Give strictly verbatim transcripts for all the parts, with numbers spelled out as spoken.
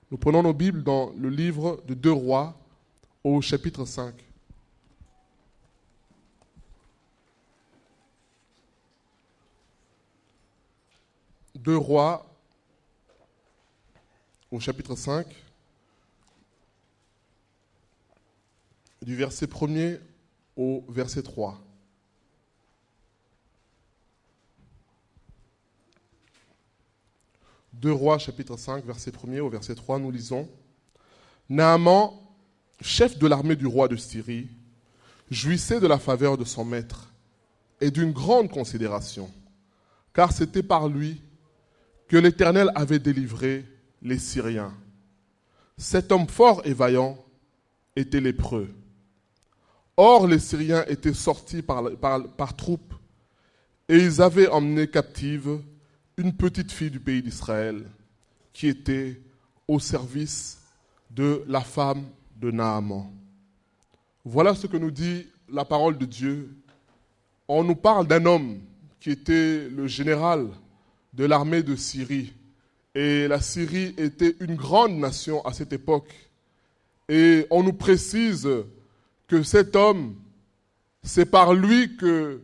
Nous prenons nos Bibles dans le livre de deux Rois au chapitre cinq. deux Rois au chapitre cinq, du verset premier au verset trois. deux Rois, chapitre cinq, verset premier au verset trois, nous lisons « Naaman, chef de l'armée du roi de Syrie, jouissait de la faveur de son maître et d'une grande considération, car c'était par lui que l'Éternel avait délivré les Syriens. Cet homme fort et vaillant était lépreux. Or, les Syriens étaient sortis par, par, par troupes et ils avaient emmené captive une petite fille du pays d'Israël qui était au service de la femme de Naaman. » Voilà ce que nous dit la parole de Dieu. On nous parle d'un homme qui était le général de l'armée de Syrie. Et la Syrie était une grande nation à cette époque. Et on nous précise que cet homme, c'est par lui que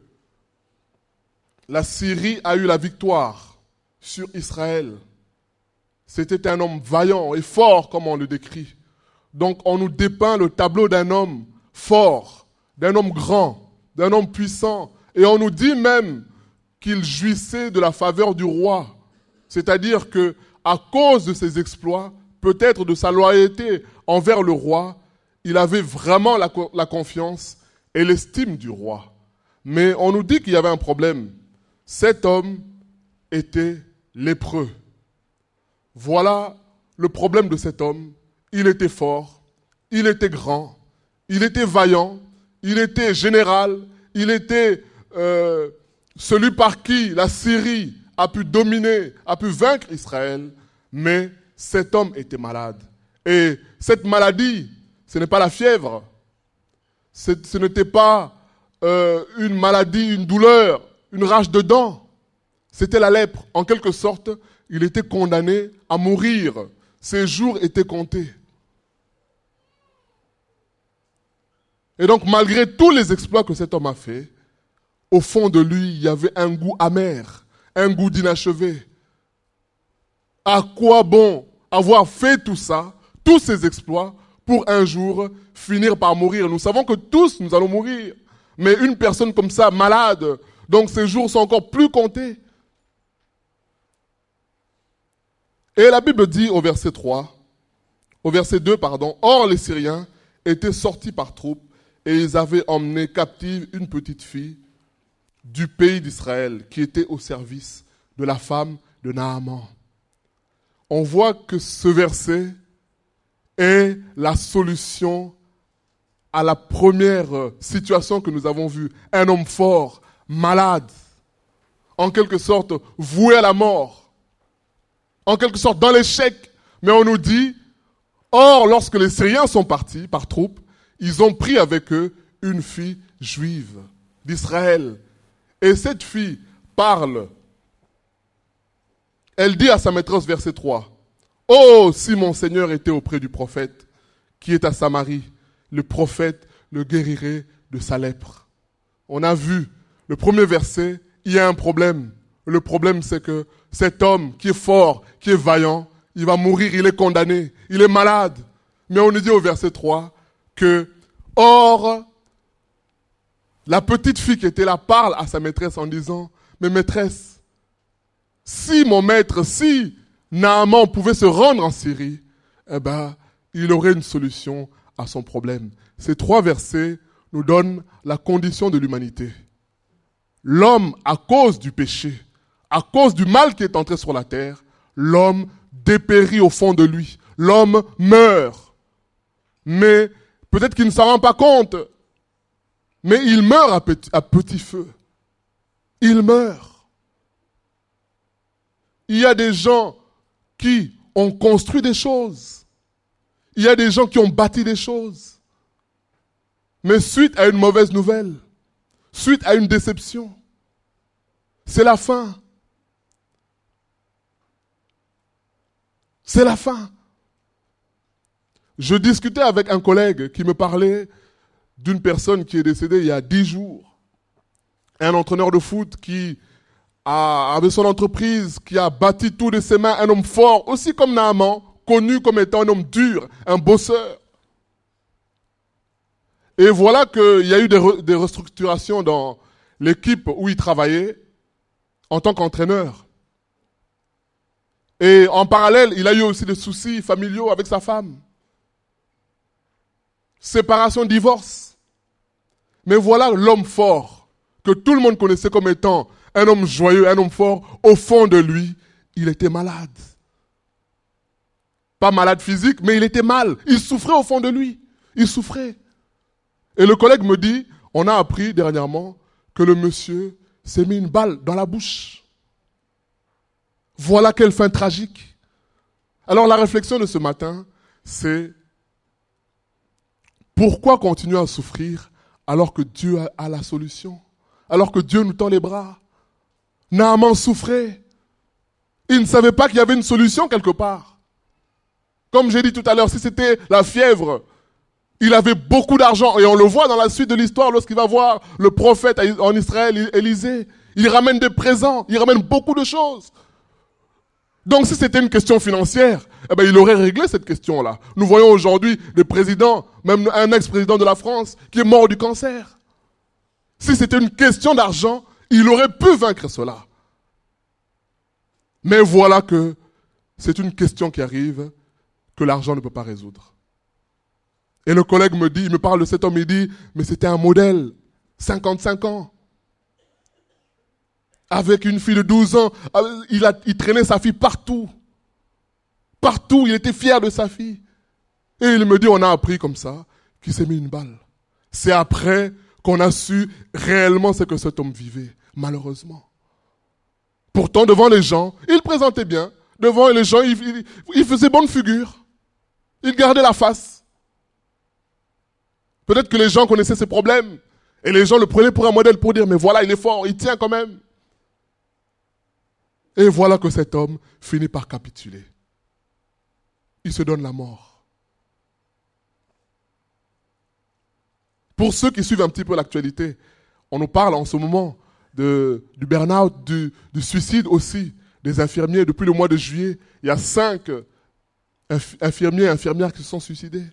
la Syrie a eu la victoire sur Israël. C'était un homme vaillant et fort, comme on le décrit. Donc on nous dépeint le tableau d'un homme fort, d'un homme grand, d'un homme puissant. Et on nous dit même qu'il jouissait de la faveur du roi. C'est-à-dire que, à cause de ses exploits, peut-être de sa loyauté envers le roi, il avait vraiment la, la confiance et l'estime du roi. Mais on nous dit qu'il y avait un problème. Cet homme était lépreux. Voilà le problème de cet homme. Il était fort, il était grand, il était vaillant, il était général, il était euh, celui par qui la Syrie a pu dominer, a pu vaincre Israël, mais cet homme était malade. Et cette maladie, ce n'est pas la fièvre, c'est, ce n'était pas euh, une maladie, une douleur, une rage de dents, c'était la lèpre. En quelque sorte, il était condamné à mourir. Ses jours étaient comptés. Et donc, malgré tous les exploits que cet homme a fait, au fond de lui, il y avait un goût amer, un goût d'inachevé. À quoi bon avoir fait tout ça, tous ces exploits, pour un jour finir par mourir? Nous savons que tous nous allons mourir. Mais une personne comme ça, malade, donc ses jours sont encore plus comptés. Et la Bible dit au verset trois, au verset deux, pardon, « Or les Syriens étaient sortis par troupes et ils avaient emmené captive une petite fille du pays d'Israël qui était au service de la femme de Naaman. » On voit que ce verset est la solution à la première situation que nous avons vue. Un homme fort, malade, en quelque sorte voué à la mort. En quelque sorte dans l'échec, mais on nous dit, or lorsque les Syriens sont partis par troupes, ils ont pris avec eux une fille juive d'Israël. Et cette fille parle. Elle dit à sa maîtresse, verset trois, « Oh, si mon Seigneur était auprès du prophète qui est à Samarie, le prophète le guérirait de sa lèpre. » On a vu, le premier verset, il y a un problème. Le problème, c'est que cet homme qui est fort, qui est vaillant, il va mourir, il est condamné, il est malade. Mais on nous dit au verset trois que, or, la petite fille qui était là parle à sa maîtresse en disant, « Mais maîtresse, si mon maître, si Naaman pouvait se rendre en Syrie, eh ben, il aurait une solution à son problème. » Ces trois versets nous donnent la condition de l'humanité. L'homme, à cause du péché, à cause du mal qui est entré sur la terre, l'homme dépérit au fond de lui. L'homme meurt. Mais peut-être qu'il ne s'en rend pas compte. Mais il meurt à petit, à petit feu. Il meurt. Il y a des gens qui ont construit des choses. Il y a des gens qui ont bâti des choses. Mais suite à une mauvaise nouvelle, suite à une déception, c'est la fin. C'est la fin. Je discutais avec un collègue qui me parlait d'une personne qui est décédée il y a dix jours. Un entraîneur de foot qui a, avait son entreprise, qui a bâti tout de ses mains, un homme fort, aussi comme Naaman, connu comme étant un homme dur, un bosseur. Et voilà qu'il y a eu des, re, des restructurations dans l'équipe où il travaillait en tant qu'entraîneur. Et en parallèle, il a eu aussi des soucis familiaux avec sa femme. Séparation, divorce. Mais voilà l'homme fort, que tout le monde connaissait comme étant un homme joyeux, un homme fort. Au fond de lui, il était malade. Pas malade physique, mais il était mal. Il souffrait au fond de lui. Il souffrait. Et le collègue me dit, on a appris dernièrement que le monsieur s'est mis une balle dans la bouche. Voilà quelle fin tragique. Alors la réflexion de ce matin, c'est pourquoi continuer à souffrir alors que Dieu a, a la solution, alors que Dieu nous tend les bras. Naaman souffrait. Il ne savait pas qu'il y avait une solution quelque part. Comme j'ai dit tout à l'heure, si c'était la fièvre, il avait beaucoup d'argent. Et on le voit dans la suite de l'histoire lorsqu'il va voir le prophète en Israël, Élisée. Il ramène des présents, il ramène beaucoup de choses. Donc si c'était une question financière, eh ben, il aurait réglé cette question-là. Nous voyons aujourd'hui des présidents, même un ex-président de la France, qui est mort du cancer. Si c'était une question d'argent, il aurait pu vaincre cela. Mais voilà que c'est une question qui arrive que l'argent ne peut pas résoudre. Et le collègue me dit, il me parle de cet homme, il dit, mais c'était un modèle, cinquante-cinq ans. Avec une fille de douze ans, il, a, il traînait sa fille partout. Partout, il était fier de sa fille. Et il me dit, on a appris comme ça, qu'il s'est mis une balle. C'est après qu'on a su réellement ce que cet homme vivait, malheureusement. Pourtant, devant les gens, il présentait bien. Devant les gens, il, il, il faisait bonne figure. Il gardait la face. Peut-être que les gens connaissaient ses problèmes. Et les gens le prenaient pour un modèle pour dire, mais voilà, il est fort, il tient quand même. Et voilà que cet homme finit par capituler. Il se donne la mort. Pour ceux qui suivent un petit peu l'actualité, on nous parle en ce moment de, du burn-out, du, du suicide aussi, des infirmiers. Depuis le mois de juillet, il y a cinq inf- infirmiers et infirmières qui se sont suicidés.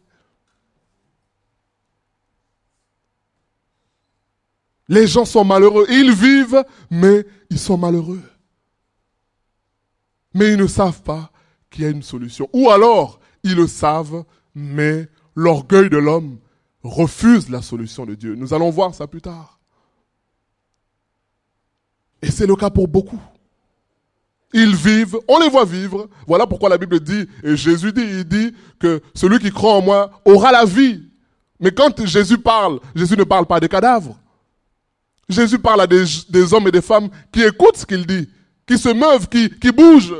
Les gens sont malheureux. Ils vivent, mais ils sont malheureux. Mais ils ne savent pas qu'il y a une solution. Ou alors, ils le savent, mais l'orgueil de l'homme refuse la solution de Dieu. Nous allons voir ça plus tard. Et c'est le cas pour beaucoup. Ils vivent, on les voit vivre. Voilà pourquoi la Bible dit, et Jésus dit, il dit que celui qui croit en moi aura la vie. Mais quand Jésus parle, Jésus ne parle pas des cadavres. Jésus parle à des, des hommes et des femmes qui écoutent ce qu'il dit, qui se meuvent, qui, qui bougent.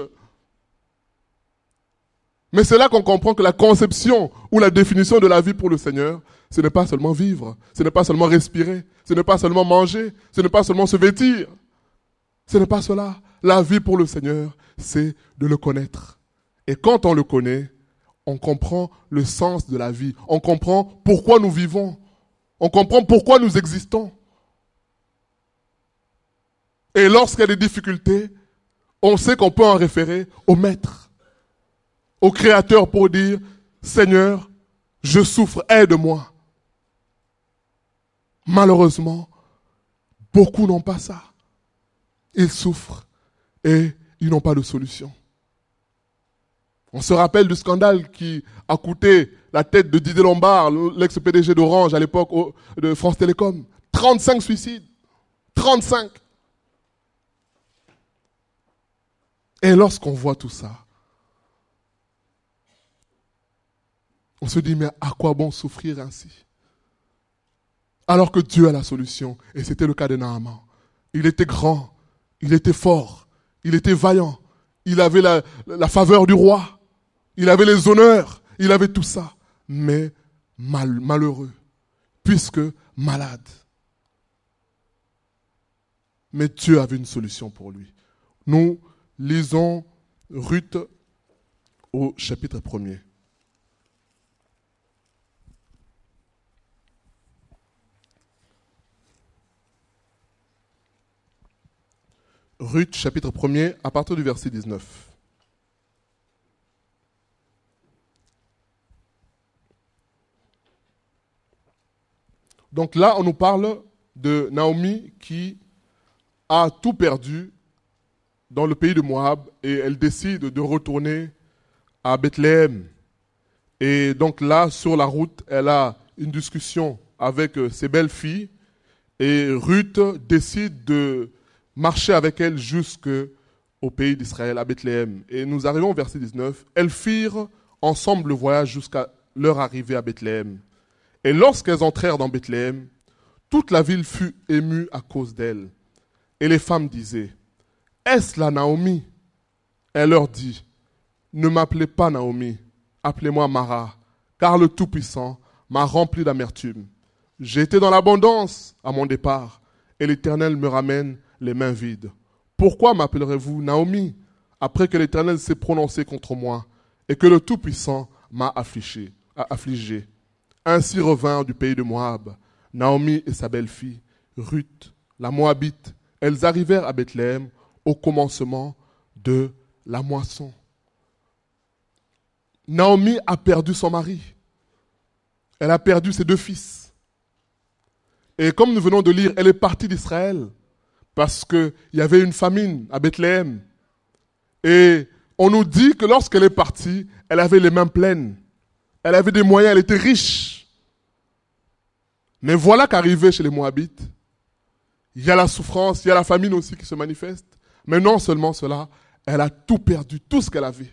Mais c'est là qu'on comprend que la conception ou la définition de la vie pour le Seigneur, ce n'est pas seulement vivre, ce n'est pas seulement respirer, ce n'est pas seulement manger, ce n'est pas seulement se vêtir. Ce n'est pas cela. La vie pour le Seigneur, c'est de le connaître. Et quand on le connaît, on comprend le sens de la vie. On comprend pourquoi nous vivons. On comprend pourquoi nous existons. Et lorsqu'il y a des difficultés, on sait qu'on peut en référer au Maître, au Créateur pour dire « Seigneur, je souffre, aide-moi ». Malheureusement, beaucoup n'ont pas ça. Ils souffrent et ils n'ont pas de solution. On se rappelle du scandale qui a coûté la tête de Didier Lombard, l'ex-P D G d'Orange à l'époque de France Télécom. trente-cinq suicides. trente-cinq. Et lorsqu'on voit tout ça, on se dit, mais à quoi bon souffrir ainsi? Alors que Dieu a la solution. Et c'était le cas de Naaman. Il était grand, il était fort, il était vaillant, il avait la, la faveur du roi, il avait les honneurs, il avait tout ça. Mais mal, malheureux, puisque malade. Mais Dieu avait une solution pour lui. Nous lisons Ruth au chapitre premier. Ruth, chapitre premier, à partir du verset dix-neuf. Donc là, on nous parle de Naomi qui a tout perdu dans le pays de Moab et elle décide de retourner à Bethléem. Et donc là, sur la route, elle a une discussion avec ses belles-filles et Ruth décide de marcher avec elle jusqu'au pays d'Israël, à Bethléem. Et nous arrivons au verset dix-neuf. Elles firent ensemble le voyage jusqu'à leur arrivée à Bethléem. Et lorsqu'elles entrèrent dans Bethléem, toute la ville fut émue à cause d'elles. Et les femmes disaient, « Est-ce la Naomi ?» Elle leur dit, « Ne m'appelez pas Naomi, appelez-moi Mara, car le Tout-Puissant m'a rempli d'amertume. J'ai été dans l'abondance à mon départ, et l'Éternel me ramène les mains vides. Pourquoi m'appellerez-vous Naomi, après que l'Éternel s'est prononcé contre moi, et que le Tout-Puissant m'a affligé, affligé. Ainsi revinrent du pays de Moab, Naomi et sa belle-fille, Ruth, la Moabite. Elles arrivèrent à Bethléem au commencement de la moisson. Naomi a perdu son mari. Elle a perdu ses deux fils. Et comme nous venons de lire, elle est partie d'Israël parce qu'il y avait une famine à Bethléem. Et on nous dit que lorsqu'elle est partie, elle avait les mains pleines. Elle avait des moyens, elle était riche. Mais voilà qu'arrivée chez les Moabites, il y a la souffrance, il y a la famine aussi qui se manifeste. Mais non seulement cela, elle a tout perdu, tout ce qu'elle avait.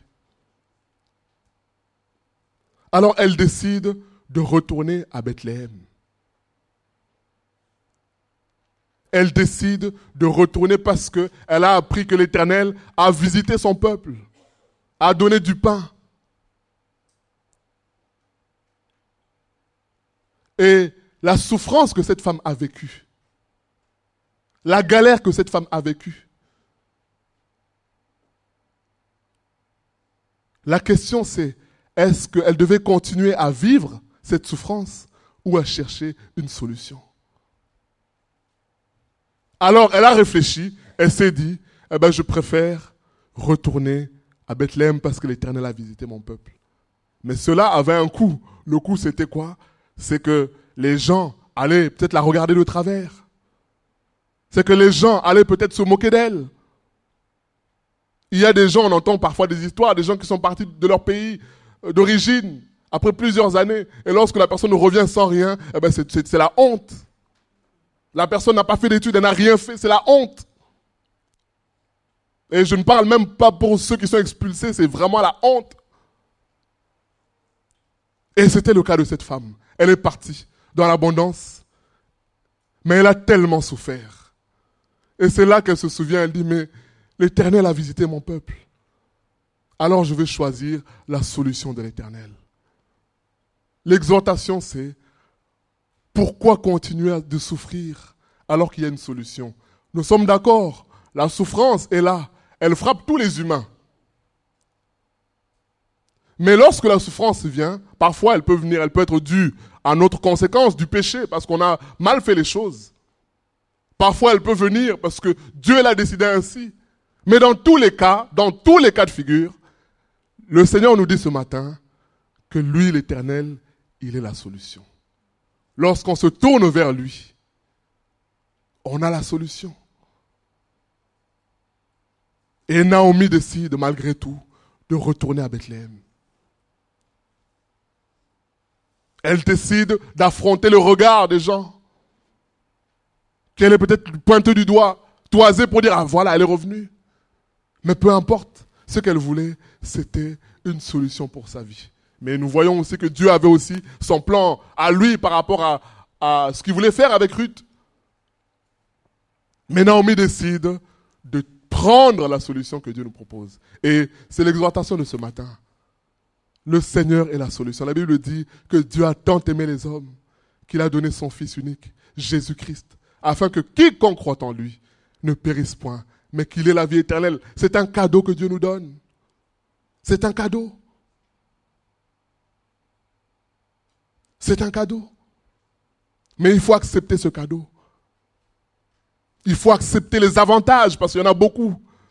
Alors elle décide de retourner à Bethléem. Elle décide de retourner parce qu'elle a appris que l'Éternel a visité son peuple, a donné du pain. Et la souffrance que cette femme a vécue, la galère que cette femme a vécue, la question c'est, est-ce qu'elle devait continuer à vivre cette souffrance ou à chercher une solution? Alors elle a réfléchi, elle s'est dit, eh ben, je préfère retourner à Bethléem parce que l'Éternel a visité mon peuple. Mais cela avait un coût. Le coût c'était quoi? C'est que les gens allaient peut-être la regarder de travers. C'est que les gens allaient peut-être se moquer d'elle. Il y a des gens, on entend parfois des histoires, des gens qui sont partis de leur pays d'origine après plusieurs années. Et lorsque la personne revient sans rien, eh ben c'est, c'est, c'est la honte. La personne n'a pas fait d'études, elle n'a rien fait, c'est la honte. Et je ne parle même pas pour ceux qui sont expulsés, c'est vraiment la honte. Et c'était le cas de cette femme. Elle est partie dans l'abondance, mais elle a tellement souffert. Et c'est là qu'elle se souvient, elle dit, mais l'Éternel a visité mon peuple. Alors je vais choisir la solution de l'Éternel. L'exhortation c'est, pourquoi continuer de souffrir alors qu'il y a une solution? Nous sommes d'accord, la souffrance est là, elle frappe tous les humains. Mais lorsque la souffrance vient, parfois elle peut venir, elle peut être due à notre conséquence du péché, parce qu'on a mal fait les choses. Parfois elle peut venir parce que Dieu l'a décidé ainsi. Mais dans tous les cas, dans tous les cas de figure, le Seigneur nous dit ce matin que lui, l'Éternel, il est la solution. Lorsqu'on se tourne vers lui, on a la solution. Et Naomi décide, malgré tout, de retourner à Bethléem. Elle décide d'affronter le regard des gens. Qu'elle est peut-être pointée du doigt, toisée pour dire, ah voilà, elle est revenue. Mais peu importe, ce qu'elle voulait, c'était une solution pour sa vie. Mais nous voyons aussi que Dieu avait aussi son plan à lui par rapport à, à ce qu'il voulait faire avec Ruth. Mais Naomi décide de prendre la solution que Dieu nous propose. Et c'est l'exhortation de ce matin. Le Seigneur est la solution. La Bible dit que Dieu a tant aimé les hommes qu'il a donné son Fils unique, Jésus-Christ, afin que quiconque croit en lui ne périsse point, mais qu'il ait la vie éternelle. C'est un cadeau que Dieu nous donne. C'est un cadeau. C'est un cadeau. Mais il faut accepter ce cadeau. Il faut accepter les avantages parce qu'il y en a beaucoup.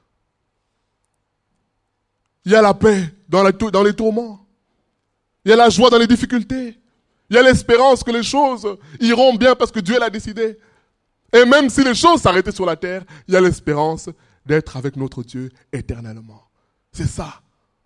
Il y a la paix dans, la, dans les tourments. Il y a la joie dans les difficultés. Il y a l'espérance que les choses iront bien parce que Dieu l'a décidé. Et même si les choses s'arrêtaient sur la terre, il y a l'espérance d'être avec notre Dieu éternellement. C'est ça.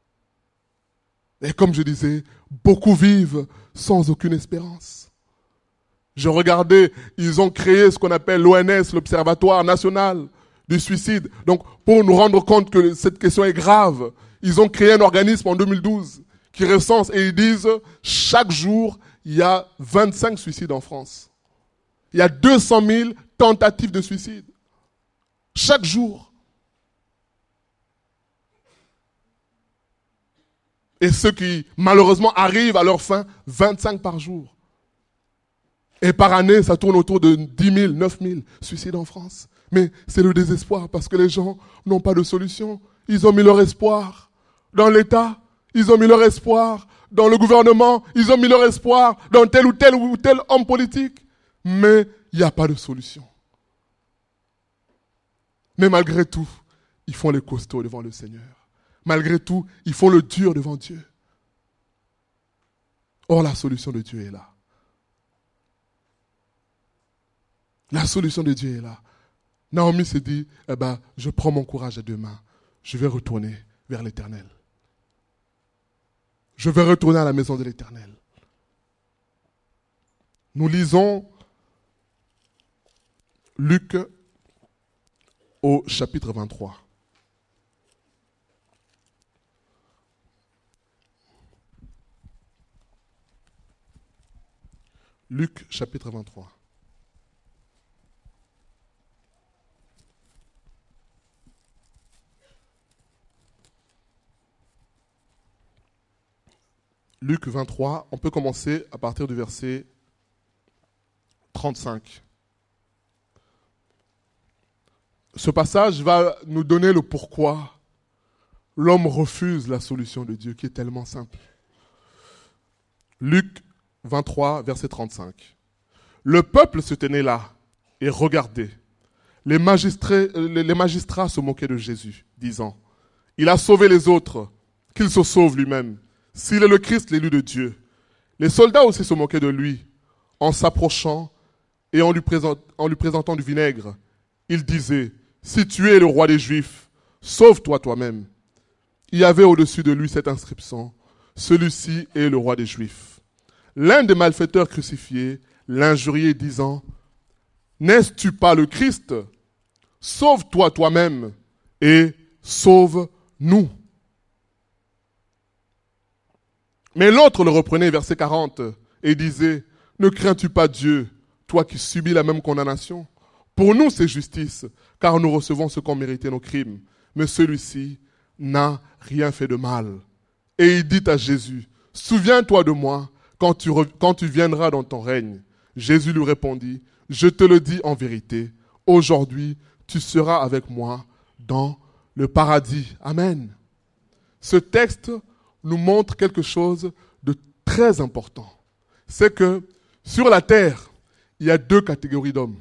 Et comme je disais, beaucoup vivent sans aucune espérance. Je regardais, ils ont créé ce qu'on appelle l'O N S, l'Observatoire national du suicide. Donc, pour nous rendre compte que cette question est grave, ils ont créé un organisme en deux mille douze qui recense et ils disent, chaque jour, il y a vingt-cinq suicides en France. Il y a deux cent mille tentatives de suicide. Chaque jour. Et ceux qui, malheureusement, arrivent à leur fin, vingt-cinq par jour. Et par année, ça tourne autour de dix mille, neuf mille suicides en France. Mais c'est le désespoir parce que les gens n'ont pas de solution. Ils ont mis leur espoir dans l'État. Ils ont mis leur espoir dans le gouvernement. Ils ont mis leur espoir dans tel ou tel ou tel homme politique. Mais il n'y a pas de solution. Mais malgré tout, ils font les costauds devant le Seigneur. Malgré tout, ils font le dur devant Dieu. Or, la solution de Dieu est là. La solution de Dieu est là. Naomi s'est dit, eh ben, je prends mon courage à deux mains. Je vais retourner vers l'Éternel. Je vais retourner à la maison de l'Éternel. Nous lisons Luc au chapitre vingt-trois. Luc chapitre vingt-trois. Luc vingt-trois, on peut commencer à partir du verset trente-cinq. Ce passage va nous donner le pourquoi l'homme refuse la solution de Dieu qui est tellement simple. Luc vingt-trois, verset trente-cinq. Le peuple se tenait là et regardait. Les magistrats, les magistrats se moquaient de Jésus, disant, « Il a sauvé les autres, qu'il se sauve lui-même. S'il est le Christ, l'élu de Dieu. » Les soldats aussi se moquaient de lui, en s'approchant et en lui, présent, en lui présentant du vinaigre. Ils disaient, « Si tu es le roi des Juifs, sauve-toi toi-même. » Il y avait au-dessus de lui cette inscription, « Celui-ci est le roi des Juifs. » L'un des malfaiteurs crucifiés l'injuriait, disant, « N'es-tu pas le Christ? Sauve-toi toi-même et sauve-nous. » Mais l'autre le reprenait, verset quarante, et disait, « Ne crains-tu pas Dieu, toi qui subis la même condamnation? Pour nous, c'est justice, car nous recevons ce qu'ont mérité nos crimes. Mais celui-ci n'a rien fait de mal. » Et il dit à Jésus, « Souviens-toi de moi quand tu, re- quand tu viendras dans ton règne. » Jésus lui répondit, « Je te le dis en vérité, aujourd'hui tu seras avec moi dans le paradis. » Amen. Ce texte nous montre quelque chose de très important. C'est que sur la terre, il y a deux catégories d'hommes.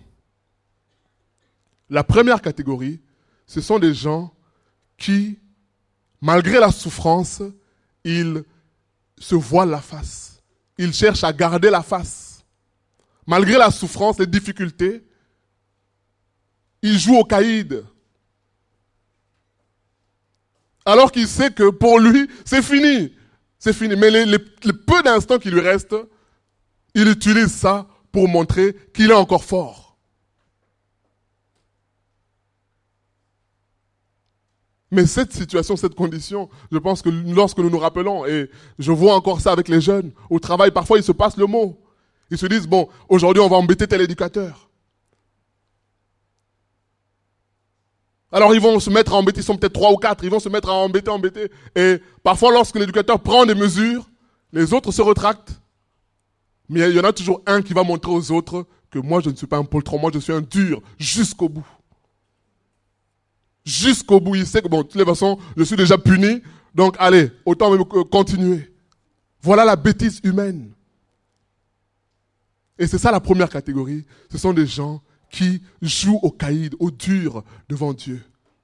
La première catégorie, ce sont des gens qui, malgré la souffrance, ils se voilent la face. Ils cherchent à garder la face. Malgré la souffrance, les difficultés, ils jouent au caïd. Alors qu'il sait que pour lui, c'est fini. C'est fini. Mais les, les, les peu d'instants qui lui restent, il utilise ça pour montrer qu'il est encore fort. Mais cette situation, cette condition, je pense que lorsque nous nous rappelons, et je vois encore ça avec les jeunes, au travail, parfois ils se passent le mot. Ils se disent, bon, aujourd'hui on va embêter tel éducateur. Alors ils vont se mettre à embêter, ils sont peut-être trois ou quatre, ils vont se mettre à embêter, embêter. Et parfois lorsque l'éducateur prend des mesures, les autres se rétractent. Mais il y en a toujours un qui va montrer aux autres que moi je ne suis pas un poltron, moi je suis un dur, jusqu'au bout. Jusqu'au bout, il sait que bon, de toutes les façons, je suis déjà puni, donc allez, autant même continuer. Voilà la bêtise humaine. Et c'est ça la première catégorie, ce sont des gens qui jouent au caïd, au dur devant Dieu.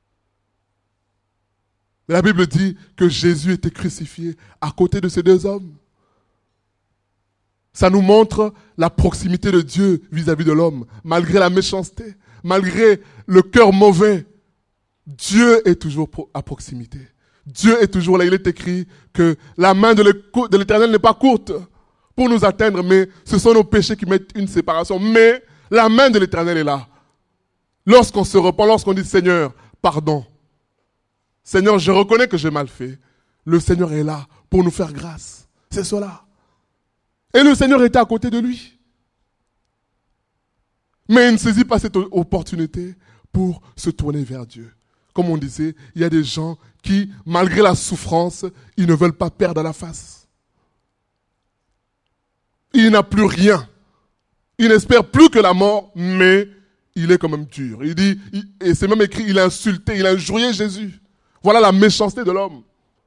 La Bible dit que Jésus était crucifié à côté de ces deux hommes. Ça nous montre la proximité de Dieu vis-à-vis de l'homme. Malgré la méchanceté, malgré le cœur mauvais, Dieu est toujours à proximité. Dieu est toujours là. Il est écrit que la main de l'Éternel n'est pas courte pour nous atteindre, mais ce sont nos péchés qui mettent une séparation. Mais la main de l'Éternel est là. Lorsqu'on se repent, lorsqu'on dit Seigneur, pardon. Seigneur, je reconnais que j'ai mal fait. Le Seigneur est là pour nous faire grâce. C'est cela. Et le Seigneur était à côté de lui. Mais il ne saisit pas cette opportunité pour se tourner vers Dieu. Comme on disait, il y a des gens qui, malgré la souffrance, ils ne veulent pas perdre la face. Il n'a plus rien. Il n'espère plus que la mort, mais il est quand même dur. Il dit, et c'est même écrit, il a insulté, il a injurié Jésus. Voilà la méchanceté de l'homme.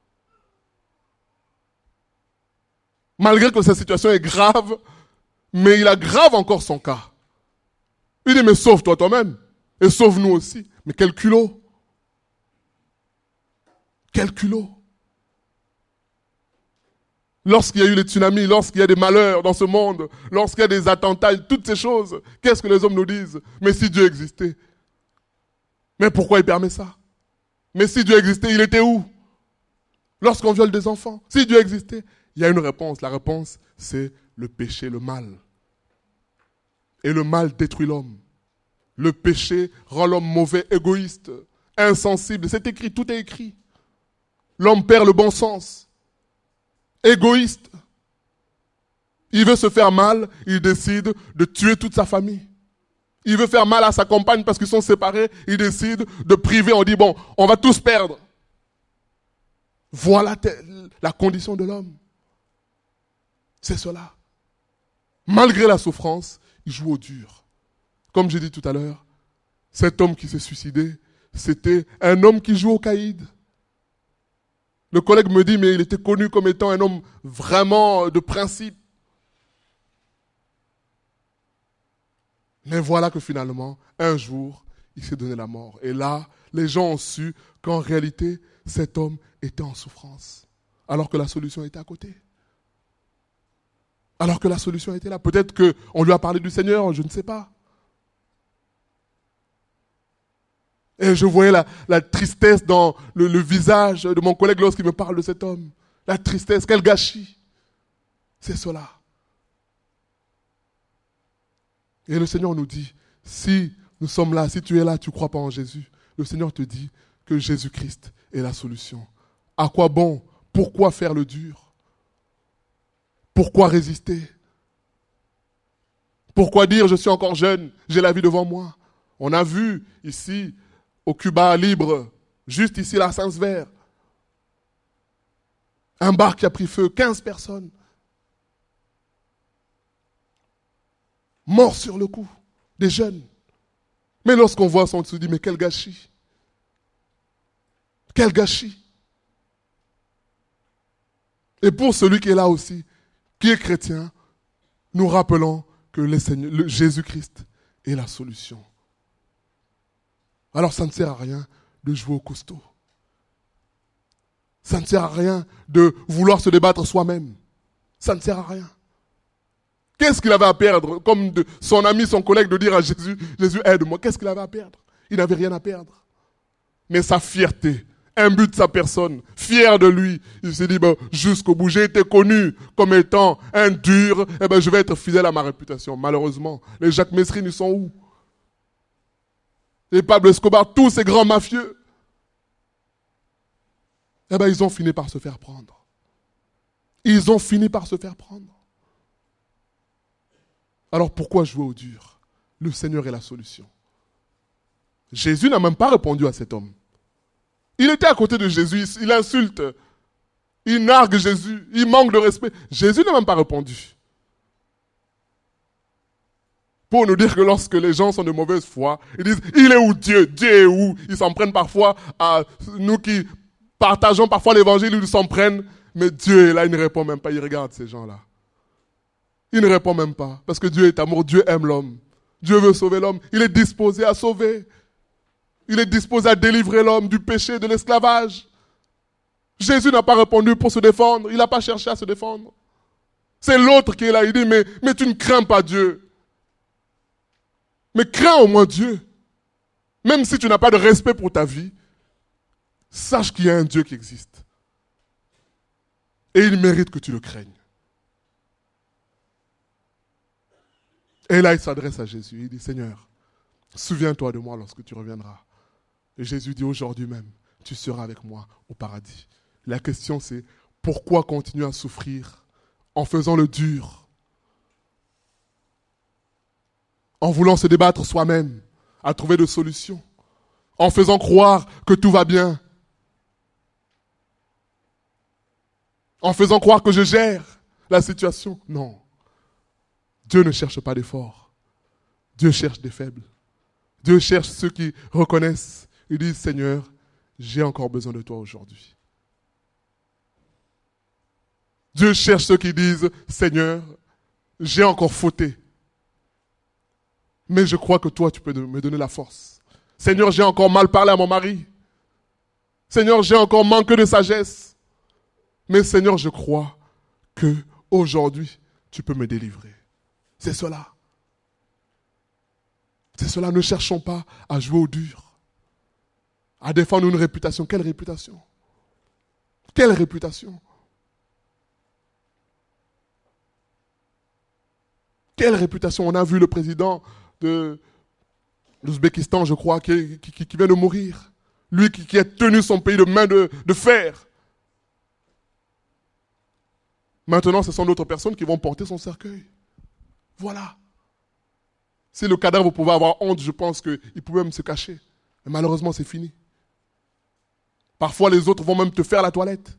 Malgré que sa situation est grave, mais il aggrave encore son cas. Il dit, mais sauve-toi toi-même. Et sauve-nous aussi. Mais quel culot. Quel culot. Lorsqu'il y a eu les tsunamis, lorsqu'il y a des malheurs dans ce monde, lorsqu'il y a des attentats, toutes ces choses, qu'est-ce que les hommes nous disent? Mais si Dieu existait. Mais pourquoi il permet ça? Mais si Dieu existait, il était où? Lorsqu'on viole des enfants, si Dieu existait, il y a une réponse. La réponse, c'est le péché, le mal. Et le mal détruit l'homme. Le péché rend l'homme mauvais, égoïste, insensible. C'est écrit, tout est écrit. L'homme perd le bon sens. Égoïste. Il veut se faire mal, il décide de tuer toute sa famille. Il veut faire mal à sa compagne parce qu'ils sont séparés, il décide de priver, on dit bon, on va tous perdre. Voilà la condition de l'homme. C'est cela. Malgré la souffrance, il joue au dur. Comme j'ai dit tout à l'heure, cet homme qui s'est suicidé, c'était un homme qui joue au caïd. Le collègue me dit, mais il était connu comme étant un homme vraiment de principe. Mais voilà que finalement, un jour, il s'est donné la mort. Et là, les gens ont su qu'en réalité, cet homme était en souffrance. Alors que la solution était à côté. Alors que la solution était là. Peut-être qu'on lui a parlé du Seigneur, je ne sais pas. Et je voyais la, la tristesse dans le, le visage de mon collègue lorsqu'il me parle de cet homme. La tristesse, quel gâchis. C'est cela. Et le Seigneur nous dit, si nous sommes là, si tu es là, tu ne crois pas en Jésus, le Seigneur te dit que Jésus-Christ est la solution. À quoi bon? Pourquoi faire le dur? Pourquoi résister? Pourquoi dire je suis encore jeune, j'ai la vie devant moi? On a vu ici, au Cuba libre, juste ici la Saint-Sever, un bar qui a pris feu, quinze personnes. Morts sur le coup, des jeunes. Mais lorsqu'on voit ça, on se dit, mais quel gâchis. Quel gâchis. Et pour celui qui est là aussi, qui est chrétien, nous rappelons que le Seigneur, le Jésus-Christ est la solution. Alors ça ne sert à rien de jouer au costaud. Ça ne sert à rien de vouloir se débattre soi-même. Ça ne sert à rien. Qu'est-ce qu'il avait à perdre? Comme de, son ami, son collègue, de dire à Jésus, Jésus, aide-moi. Qu'est-ce qu'il avait à perdre? Il n'avait rien à perdre. Mais sa fierté, imbu de sa personne, fier de lui, il s'est dit, ben, jusqu'au bout, j'ai été connu comme étant un dur, eh ben, je vais être fidèle à ma réputation. Malheureusement, les Jacques Messrine, ils sont où? Les Pablo Escobar, tous ces grands mafieux, eh ben, ils ont fini par se faire prendre. Ils ont fini par se faire prendre. Alors pourquoi jouer au dur? Le Seigneur est la solution. Jésus n'a même pas répondu à cet homme. Il était à côté de Jésus, il insulte, il nargue Jésus, il manque de respect. Jésus n'a même pas répondu. Pour nous dire que lorsque les gens sont de mauvaise foi, ils disent, il est où Dieu? Dieu est où? Ils s'en prennent parfois à nous qui partageons parfois l'évangile, ils s'en prennent, mais Dieu est là, il ne répond même pas, il regarde ces gens-là. Il ne répond même pas, parce que Dieu est amour, Dieu aime l'homme. Dieu veut sauver l'homme. Il est disposé à sauver. Il est disposé à délivrer l'homme du péché, de l'esclavage. Jésus n'a pas répondu pour se défendre. Il n'a pas cherché à se défendre. C'est l'autre qui est là. Il dit, mais, mais tu ne crains pas Dieu. Mais crains au moins Dieu. Même si tu n'as pas de respect pour ta vie, sache qu'il y a un Dieu qui existe. Et il mérite que tu le craignes. Et là, il s'adresse à Jésus. Il dit, Seigneur, souviens-toi de moi lorsque tu reviendras. Et Jésus dit, aujourd'hui même, tu seras avec moi au paradis. La question c'est, pourquoi continuer à souffrir en faisant le dur, en voulant se débattre soi-même, à trouver des solutions, en faisant croire que tout va bien, en faisant croire que je gère la situation? Non. Dieu ne cherche pas des forts. Dieu cherche des faibles. Dieu cherche ceux qui reconnaissent. Ils disent, Seigneur, j'ai encore besoin de toi aujourd'hui. Dieu cherche ceux qui disent, Seigneur, j'ai encore fauté. Mais je crois que toi, tu peux me donner la force. Seigneur, j'ai encore mal parlé à mon mari. Seigneur, j'ai encore manqué de sagesse. Mais Seigneur, je crois que aujourd'hui, tu peux me délivrer. C'est cela. C'est cela. Ne cherchons pas à jouer au dur, à défendre une réputation. Quelle réputation? Quelle réputation? Quelle réputation? On a vu le président de l'Ouzbékistan, je crois, qui, qui, qui vient de mourir. Lui qui, qui a tenu son pays de main de, de fer. Maintenant, ce sont d'autres personnes qui vont porter son cercueil. Voilà. Si le cadavre pouvait avoir honte, je pense qu'il pouvait même se cacher. Mais malheureusement, c'est fini. Parfois, les autres vont même te faire la toilette.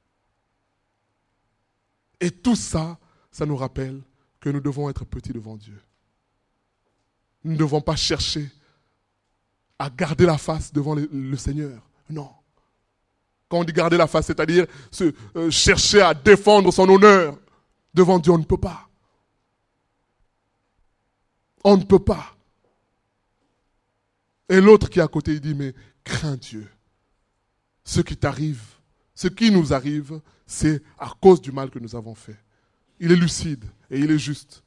Et tout ça, ça nous rappelle que nous devons être petits devant Dieu. Nous ne devons pas chercher à garder la face devant le, le Seigneur. Non. Quand on dit garder la face, c'est-à-dire se, euh, chercher à défendre son honneur devant Dieu, on ne peut pas. On ne peut pas. Et l'autre qui est à côté, il dit, mais crains Dieu. Ce qui t'arrive, ce qui nous arrive, c'est à cause du mal que nous avons fait. Il est lucide et il est juste.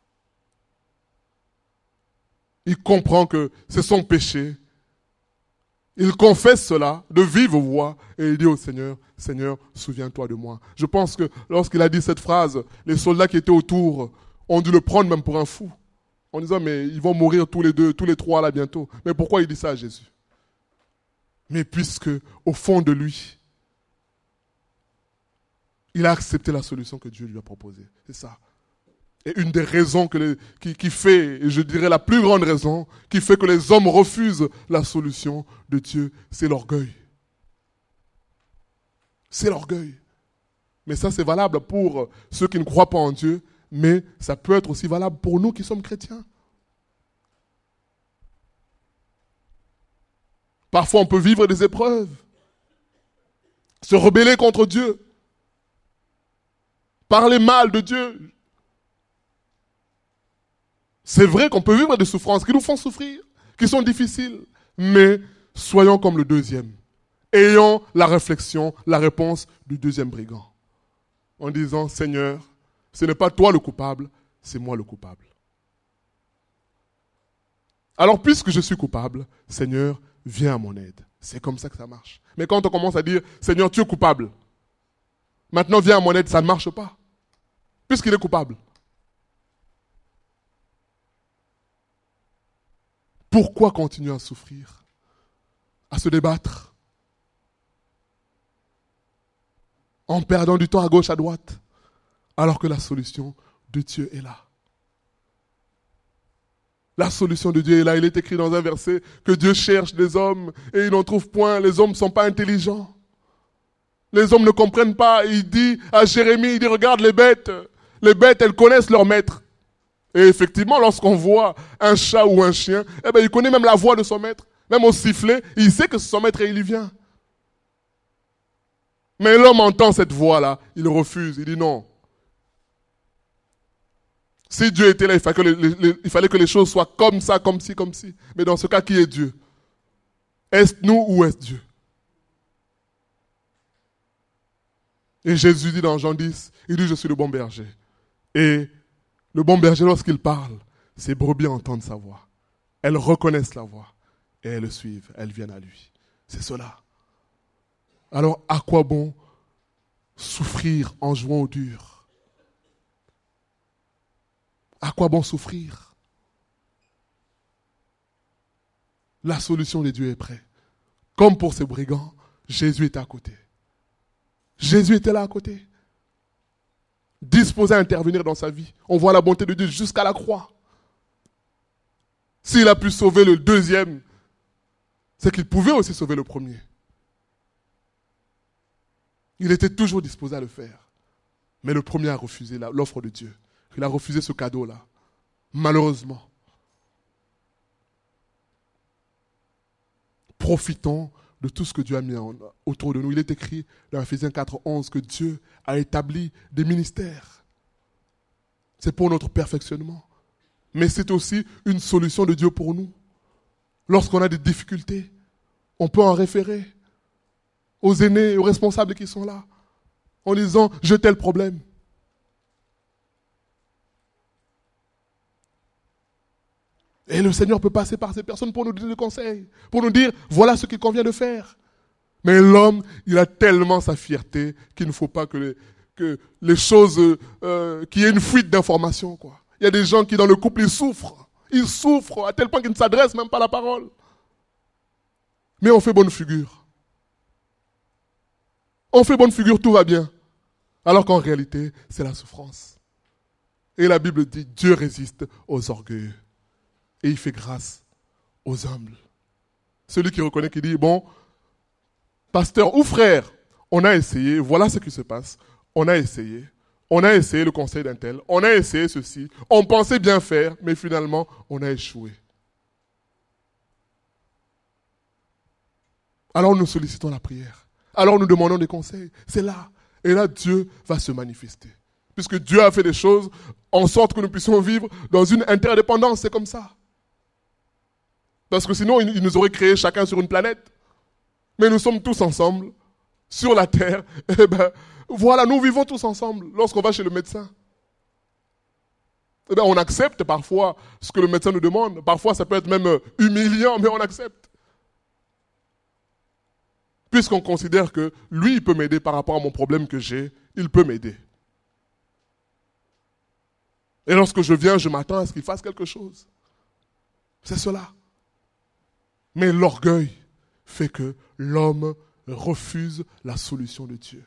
Il comprend que c'est son péché. Il confesse cela de vive voix et il dit au Seigneur, Seigneur, souviens-toi de moi. Je pense que lorsqu'il a dit cette phrase, les soldats qui étaient autour ont dû le prendre même pour un fou. En disant, mais ils vont mourir tous les deux, tous les trois là bientôt. Mais pourquoi il dit ça à Jésus? Mais puisque, au fond de lui, il a accepté la solution que Dieu lui a proposée. C'est ça. Et une des raisons que les, qui, qui fait, et je dirais la plus grande raison, qui fait que les hommes refusent la solution de Dieu, c'est l'orgueil. C'est l'orgueil. Mais ça, c'est valable pour ceux qui ne croient pas en Dieu, mais ça peut être aussi valable pour nous qui sommes chrétiens. Parfois, on peut vivre des épreuves, se rebeller contre Dieu, parler mal de Dieu. C'est vrai qu'on peut vivre des souffrances qui nous font souffrir, qui sont difficiles, mais soyons comme le deuxième. Ayons la réflexion, la réponse du deuxième brigand. En disant, Seigneur, ce n'est pas toi le coupable, c'est moi le coupable. Alors, puisque je suis coupable, Seigneur, viens à mon aide. C'est comme ça que ça marche. Mais quand on commence à dire, Seigneur, tu es coupable, maintenant viens à mon aide, ça ne marche pas. Puisqu'il est coupable. Pourquoi continuer à souffrir, à se débattre, en perdant du temps à gauche, à droite, alors que la solution de Dieu est là? La solution de Dieu est là. Il est écrit dans un verset que Dieu cherche des hommes et il n'en trouve point. Les hommes ne sont pas intelligents. Les hommes ne comprennent pas. Il dit à Jérémie, il dit, regarde les bêtes. Les bêtes, elles connaissent leur maître. Et effectivement, lorsqu'on voit un chat ou un chien, eh ben, il connaît même la voix de son maître. Même au sifflet, il sait que c'est son maître et il y vient. Mais l'homme entend cette voix-là, il refuse, il dit non. Si Dieu était là, il fallait, que les, les, il fallait que les choses soient comme ça, comme ci, comme ci. Mais dans ce cas, qui est Dieu? Est-ce nous ou est-ce Dieu? Et Jésus dit dans Jean dix, il dit, je suis le bon berger. Et le bon berger, lorsqu'il parle, ses brebis entendent sa voix. Elles reconnaissent la voix et elles le suivent, elles viennent à lui. C'est cela. Alors, à quoi bon souffrir en jouant au dur? À quoi bon souffrir? La solution de Dieu est prête. Comme pour ces brigands, Jésus était à côté. Jésus était là à côté. Disposé à intervenir dans sa vie. On voit la bonté de Dieu jusqu'à la croix. S'il a pu sauver le deuxième, c'est qu'il pouvait aussi sauver le premier. Il était toujours disposé à le faire. Mais le premier a refusé l'offre de Dieu. Il a refusé ce cadeau-là. Malheureusement. Profitons de tout ce que Dieu a mis en, autour de nous. Il est écrit dans Ephésiens quatre, onze que Dieu a établi des ministères. C'est pour notre perfectionnement. Mais c'est aussi une solution de Dieu pour nous. Lorsqu'on a des difficultés, on peut en référer aux aînés, aux responsables qui sont là, en disant « j'ai tel problème ». Et le Seigneur peut passer par ces personnes pour nous donner des conseils, pour nous dire « voilà ce qu'il convient de faire ». Mais l'homme, il a tellement sa fierté qu'il ne faut pas que les, que les choses, euh, qu'il y ait une fuite d'informations, quoi. Il y a des gens qui dans le couple, ils souffrent. Ils souffrent à tel point qu'ils ne s'adressent même pas à la parole. Mais on fait bonne figure. On fait bonne figure, tout va bien. Alors qu'en réalité, c'est la souffrance. Et la Bible dit, Dieu résiste aux orgueilleux. Et il fait grâce aux humbles. Celui qui reconnaît, qui dit, bon, pasteur ou frère, on a essayé, voilà ce qui se passe. On a essayé. On a essayé le conseil d'un tel. On a essayé ceci. On pensait bien faire, mais finalement, on a échoué. Alors nous sollicitons la prière. Alors nous demandons des conseils. C'est là. Et là, Dieu va se manifester. Puisque Dieu a fait des choses en sorte que nous puissions vivre dans une interdépendance. C'est comme ça. Parce que sinon, il nous aurait créé chacun sur une planète. Mais nous sommes tous ensemble, sur la terre. Et ben, voilà, nous vivons tous ensemble lorsqu'on va chez le médecin. Eh bien, on accepte parfois ce que le médecin nous demande. Parfois, ça peut être même humiliant, mais on accepte. Puisqu'on considère que lui, il peut m'aider par rapport à mon problème que j'ai, il peut m'aider. Et lorsque je viens, je m'attends à ce qu'il fasse quelque chose. C'est cela. Mais l'orgueil fait que l'homme refuse la solution de Dieu.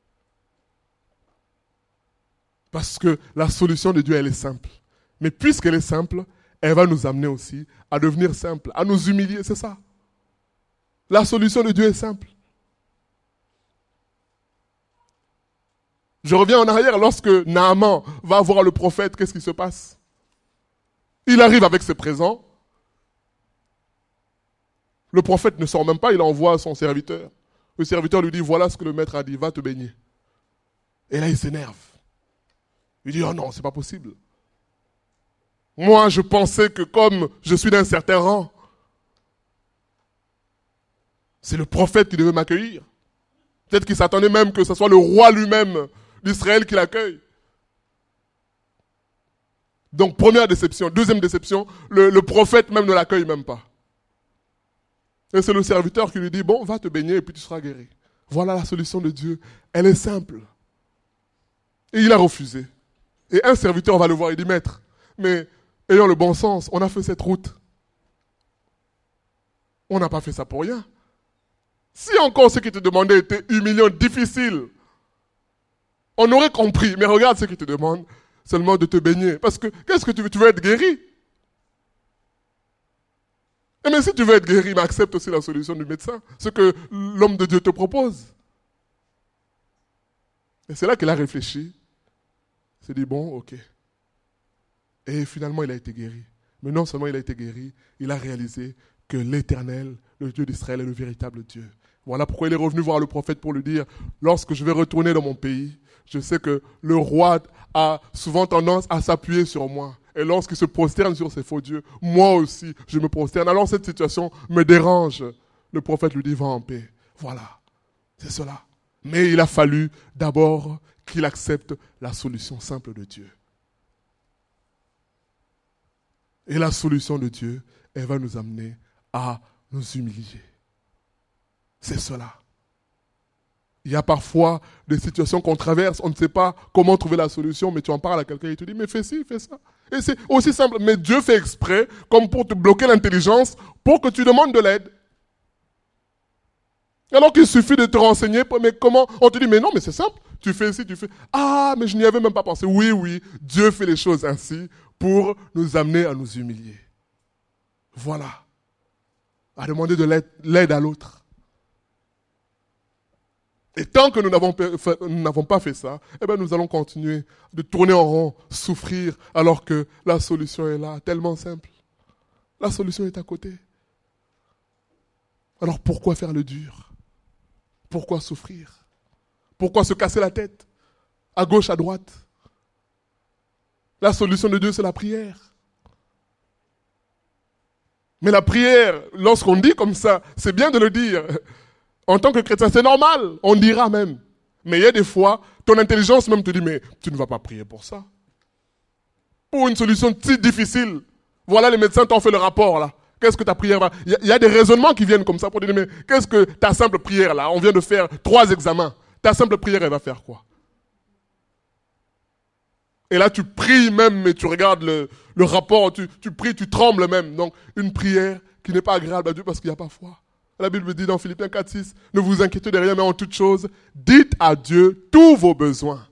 Parce que la solution de Dieu, elle est simple. Mais puisqu'elle est simple, elle va nous amener aussi à devenir simple, à nous humilier, c'est ça. La solution de Dieu est simple. Je reviens en arrière, lorsque Naaman va voir le prophète, qu'est-ce qui se passe? Il arrive avec ses présents. Le prophète ne sort même pas, il envoie son serviteur. Le serviteur lui dit, voilà ce que le maître a dit, va te baigner. Et là, il s'énerve. Il dit, oh non, c'est pas possible. Moi, je pensais que comme je suis d'un certain rang, c'est le prophète qui devait m'accueillir. Peut-être qu'il s'attendait même que ce soit le roi lui-même d'Israël qui l'accueille. Donc, première déception. Deuxième déception, le, le prophète même ne l'accueille même pas. Et c'est le serviteur qui lui dit, bon, va te baigner et puis tu seras guéri. Voilà la solution de Dieu. Elle est simple. Et il a refusé. Et un serviteur va le voir et dit, maître, mais ayant le bon sens, on a fait cette route. On n'a pas fait ça pour rien. Si encore ce qui te demandait était humiliant, difficile, on aurait compris. Mais regarde ce qu'il te demande, seulement de te baigner. Parce que, qu'est-ce que tu veux? Tu veux être guéri? Et mais si tu veux être guéri, mais accepte aussi la solution du médecin, ce que l'homme de Dieu te propose. Et c'est là qu'il a réfléchi. Il s'est dit, bon, ok. Et finalement, il a été guéri. Mais non seulement il a été guéri, il a réalisé que l'Éternel, le Dieu d'Israël, est le véritable Dieu. Voilà pourquoi il est revenu voir le prophète pour lui dire, lorsque je vais retourner dans mon pays, je sais que le roi a souvent tendance à s'appuyer sur moi. Et lorsqu'il se prosterne sur ses faux dieux, moi aussi, je me prosterne. Alors cette situation me dérange. Le prophète lui dit, va en paix. Voilà, c'est cela. Mais il a fallu d'abord qu'il accepte la solution simple de Dieu. Et la solution de Dieu, elle va nous amener à nous humilier. C'est cela. Il y a parfois des situations qu'on traverse, on ne sait pas comment trouver la solution, mais tu en parles à quelqu'un et il te dit, mais fais ci, fais ça. Et c'est aussi simple, mais Dieu fait exprès, comme pour te bloquer l'intelligence, pour que tu demandes de l'aide. Alors qu'il suffit de te renseigner, mais comment? On te dit, mais non, mais c'est simple, tu fais ci, tu fais... Ah, mais je n'y avais même pas pensé. Oui, oui, Dieu fait les choses ainsi pour nous amener à nous humilier. Voilà. À demander de l'aide, l'aide à l'autre. Et tant que nous n'avons, nous n'avons pas fait ça, eh bien nous allons continuer de tourner en rond, souffrir, alors que la solution est là, tellement simple. La solution est à côté. Alors pourquoi faire le dur? Pourquoi souffrir? Pourquoi se casser la tête? À gauche, à droite? La solution de Dieu, c'est la prière. Mais la prière, lorsqu'on dit comme ça, c'est bien de le dire. En tant que chrétien, c'est normal, on dira même. Mais il y a des fois, ton intelligence même te dit, mais tu ne vas pas prier pour ça. Pour une solution si difficile. Voilà, les médecins t'ont fait le rapport là. Qu'est-ce que ta prière va... Il y, y a des raisonnements qui viennent comme ça pour dire, mais qu'est-ce que ta simple prière là? On vient de faire trois examens. Ta simple prière, elle va faire quoi? Et là, tu pries même, mais tu regardes le, le rapport, tu, tu pries, tu trembles même. Donc, une prière qui n'est pas agréable à Dieu parce qu'il n'y a pas foi. La Bible dit dans Philippiens quatre six, ne vous inquiétez de rien, mais en toute chose, dites à Dieu tous vos besoins.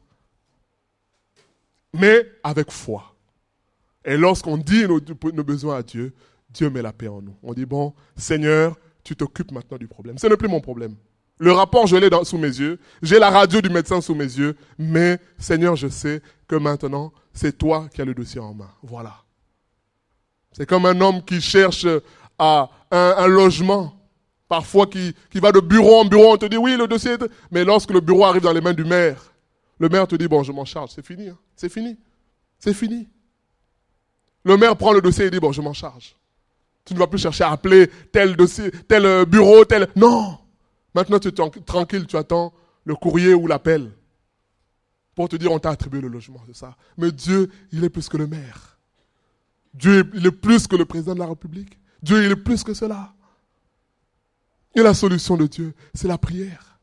Mais avec foi. Et lorsqu'on dit nos, nos besoins à Dieu, Dieu met la paix en nous. On dit, bon, Seigneur, tu t'occupes maintenant du problème. Ce n'est plus mon problème. Le rapport, je l'ai dans, sous mes yeux. J'ai la radio du médecin sous mes yeux. Mais, Seigneur, je sais que maintenant, c'est toi qui as le dossier en main. Voilà. C'est comme un homme qui cherche à un, un logement. Parfois, qui, qui va de bureau en bureau, on te dit, oui, le dossier est... Mais lorsque le bureau arrive dans les mains du maire, le maire te dit, bon, je m'en charge, c'est fini, hein. c'est fini, c'est fini. Le maire prend le dossier et dit, bon, je m'en charge. Tu ne vas plus chercher à appeler tel dossier, tel bureau, tel... Non. Maintenant, tu es tranquille, tu attends le courrier ou l'appel pour te dire, on t'a attribué le logement, c'est ça. Mais Dieu, il est plus que le maire. Dieu, il est plus que le président de la République. Dieu, il est plus que cela. Et la solution de Dieu, c'est la prière.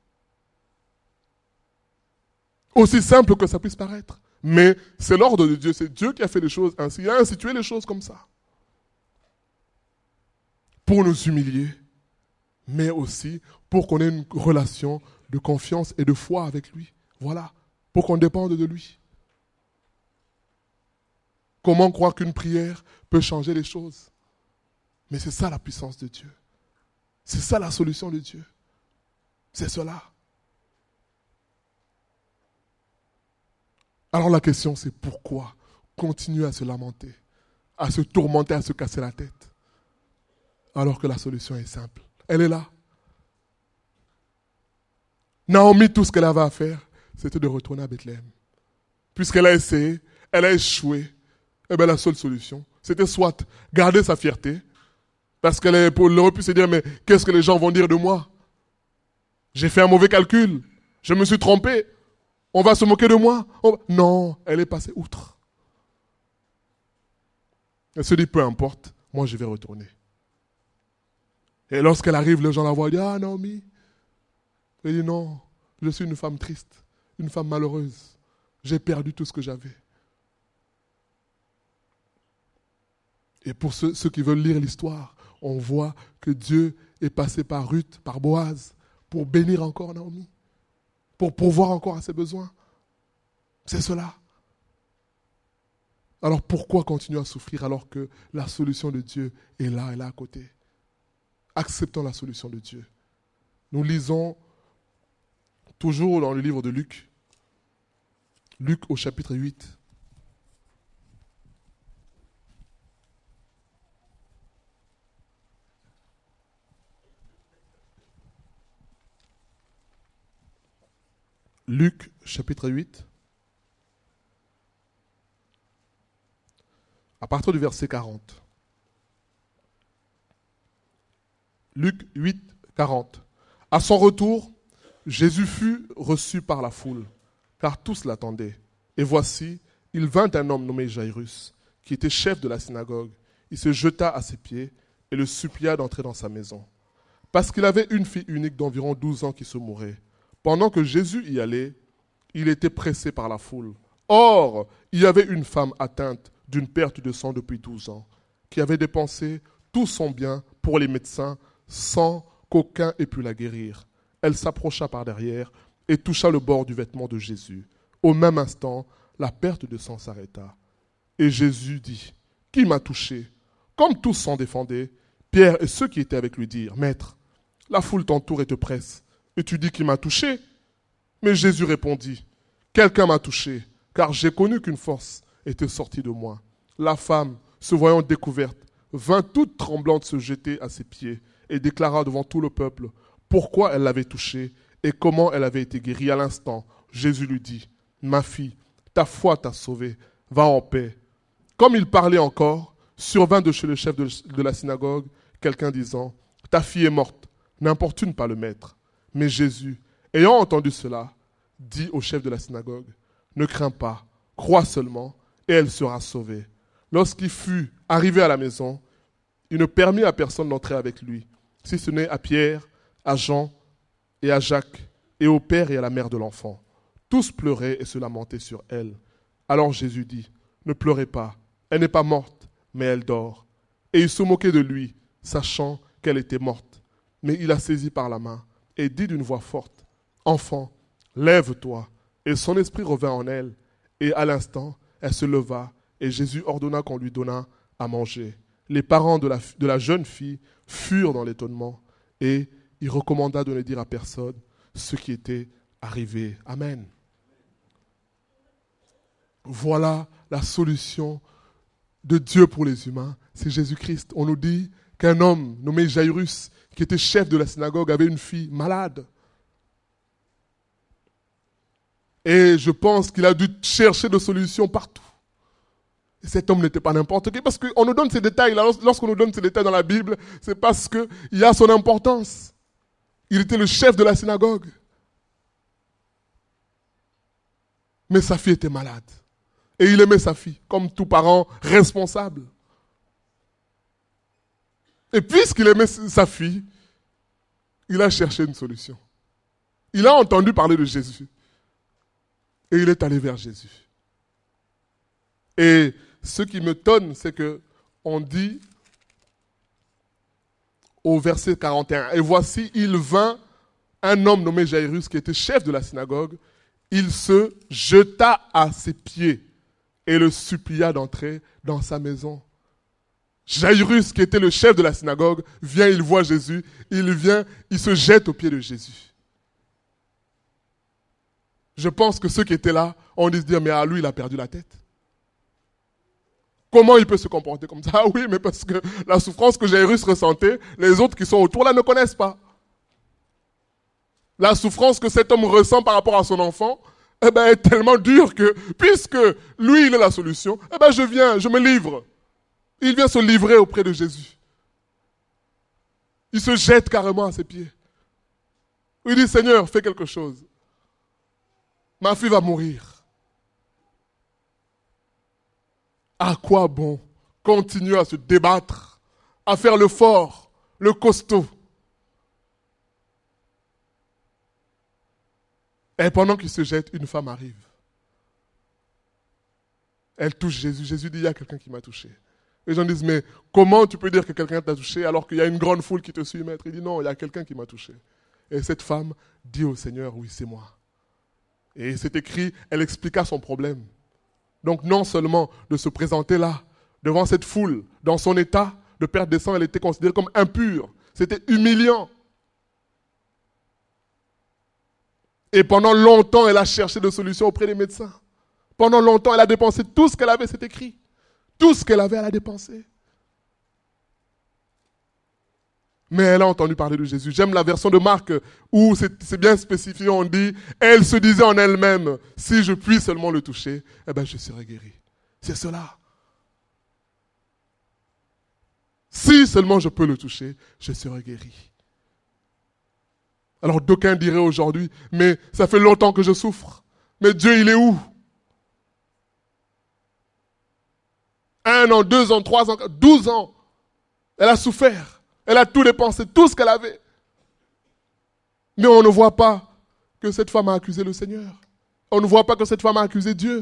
Aussi simple que ça puisse paraître. Mais c'est l'ordre de Dieu, c'est Dieu qui a fait les choses ainsi. Il a institué les choses comme ça. Pour nous humilier, mais aussi pour qu'on ait une relation de confiance et de foi avec lui. Voilà, pour qu'on dépende de lui. Comment croire qu'une prière peut changer les choses? Mais c'est ça la puissance de Dieu. C'est ça la solution de Dieu. C'est cela. Alors la question c'est pourquoi continuer à se lamenter, à se tourmenter, à se casser la tête, alors que la solution est simple. Elle est là. Naomi, tout ce qu'elle avait à faire, c'était de retourner à Bethléem. Puisqu'elle a essayé, elle a échoué, eh bien la seule solution, c'était soit garder sa fierté, parce qu'elle aurait pu se dire, mais qu'est-ce que les gens vont dire de moi? J'ai fait un mauvais calcul. Je me suis trompé. On va se moquer de moi. On... Non, elle est passée outre. Elle se dit, peu importe, moi je vais retourner. Et lorsqu'elle arrive, les gens la voient, ils disent, ah Naomi. Elle dit, non, je suis une femme triste, une femme malheureuse. J'ai perdu tout ce que j'avais. Et pour ceux, ceux qui veulent lire l'histoire, on voit que Dieu est passé par Ruth, par Boaz, pour bénir encore Naomi, pour pourvoir encore à ses besoins. C'est cela. Alors pourquoi continuer à souffrir alors que la solution de Dieu est là, elle est à côté? Acceptons la solution de Dieu. Nous lisons toujours dans le livre de Luc, Luc au chapitre huit. Luc chapitre huit. À partir du verset quarante. Luc huit, quarante. À son retour, Jésus fut reçu par la foule, car tous l'attendaient. Et voici, il vint un homme nommé Jairus, qui était chef de la synagogue. Il se jeta à ses pieds et le supplia d'entrer dans sa maison. Parce qu'il avait une fille unique d'environ douze ans qui se mourait. Pendant que Jésus y allait, il était pressé par la foule. Or, il y avait une femme atteinte d'une perte de sang depuis douze ans, qui avait dépensé tout son bien pour les médecins sans qu'aucun ait pu la guérir. Elle s'approcha par derrière et toucha le bord du vêtement de Jésus. Au même instant, la perte de sang s'arrêta. Et Jésus dit, « Qui m'a touché ?» Comme tous s'en défendaient, Pierre et ceux qui étaient avec lui dirent, « Maître, la foule t'entoure et te presse, et tu dis qui m'a touché ?» Mais Jésus répondit, « Quelqu'un m'a touché, car j'ai connu qu'une force était sortie de moi. » La femme, se voyant découverte, vint toute tremblante se jeter à ses pieds et déclara devant tout le peuple pourquoi elle l'avait touché et comment elle avait été guérie. À l'instant, Jésus lui dit, « Ma fille, ta foi t'a sauvée, va en paix. » Comme il parlait encore, survint de chez le chef de, de la synagogue quelqu'un disant, « Ta fille est morte, n'importune pas le maître. » Mais Jésus, ayant entendu cela, dit au chef de la synagogue, « Ne crains pas, crois seulement, et elle sera sauvée. » Lorsqu'il fut arrivé à la maison, il ne permit à personne d'entrer avec lui, si ce n'est à Pierre, à Jean et à Jacques, et au père et à la mère de l'enfant. Tous pleuraient et se lamentaient sur elle. Alors Jésus dit, « Ne pleurez pas, elle n'est pas morte, mais elle dort. » Et il se moquait de lui, sachant qu'elle était morte. Mais il la saisit par la main et dit d'une voix forte, « Enfant, lève-toi. » Et son esprit revint en elle, et à l'instant, elle se leva, et Jésus ordonna qu'on lui donnât à manger. Les parents de la, de la jeune fille furent dans l'étonnement, et il recommanda de ne dire à personne ce qui était arrivé. Amen. Voilà la solution de Dieu pour les humains, c'est Jésus-Christ. On nous dit qu'un homme nommé Jairus, qui était chef de la synagogue, avait une fille malade. Et je pense qu'il a dû chercher des solutions partout. Et cet homme n'était pas n'importe qui, parce qu'on nous donne ces détails. Lorsqu'on nous donne ces détails dans la Bible, c'est parce qu'il y a son importance. Il était le chef de la synagogue. Mais sa fille était malade. Et il aimait sa fille, comme tout parent responsable. Et puisqu'il aimait sa fille, il a cherché une solution. Il a entendu parler de Jésus. Et il est allé vers Jésus. Et ce qui me tonne, c'est que on dit au verset quarante et un, « Et voici, il vint un homme nommé Jairus, qui était chef de la synagogue. Il se jeta à ses pieds et le supplia d'entrer dans sa maison. » Jairus, qui était le chef de la synagogue, vient, il voit Jésus, il vient, il se jette aux pieds de Jésus. Je pense que ceux qui étaient là ont dû se dire, mais à lui, il a perdu la tête. Comment il peut se comporter comme ça? Ah oui, mais parce que la souffrance que Jairus ressentait, les autres qui sont autour là ne connaissent pas. La souffrance que cet homme ressent par rapport à son enfant, eh ben, est tellement dure que, puisque lui, il est la solution, eh ben, je viens, je me livre. Il vient se livrer auprès de Jésus. Il se jette carrément à ses pieds. Il dit, Seigneur, fais quelque chose. Ma fille va mourir. À quoi bon continuer à se débattre, à faire le fort, le costaud? Et pendant qu'il se jette, une femme arrive. Elle touche Jésus. Jésus dit, il y a quelqu'un qui m'a touché. Les gens disent, mais comment tu peux dire que quelqu'un t'a touché alors qu'il y a une grande foule qui te suit, maître? Il dit, non, il y a quelqu'un qui m'a touché. Et cette femme dit au Seigneur, oui, c'est moi. Et c'est écrit, elle expliqua son problème. Donc non seulement de se présenter là, devant cette foule, dans son état de perte de sang, elle était considérée comme impure. C'était humiliant. Et pendant longtemps, elle a cherché des solutions auprès des médecins. Pendant longtemps, elle a dépensé tout ce qu'elle avait, c'est écrit. Tout ce qu'elle avait, elle a dépensé. Mais elle a entendu parler de Jésus. J'aime la version de Marc où c'est, c'est bien spécifié, on dit, elle se disait en elle-même, si je puis seulement le toucher, eh ben je serai guéri. C'est cela. Si seulement je peux le toucher, je serai guéri. Alors d'aucuns diraient aujourd'hui, mais ça fait longtemps que je souffre. Mais Dieu, il est où? Un an, deux ans, trois ans, douze ans. Elle a souffert. Elle a tout dépensé, tout ce qu'elle avait. Mais on ne voit pas que cette femme a accusé le Seigneur. On ne voit pas que cette femme a accusé Dieu.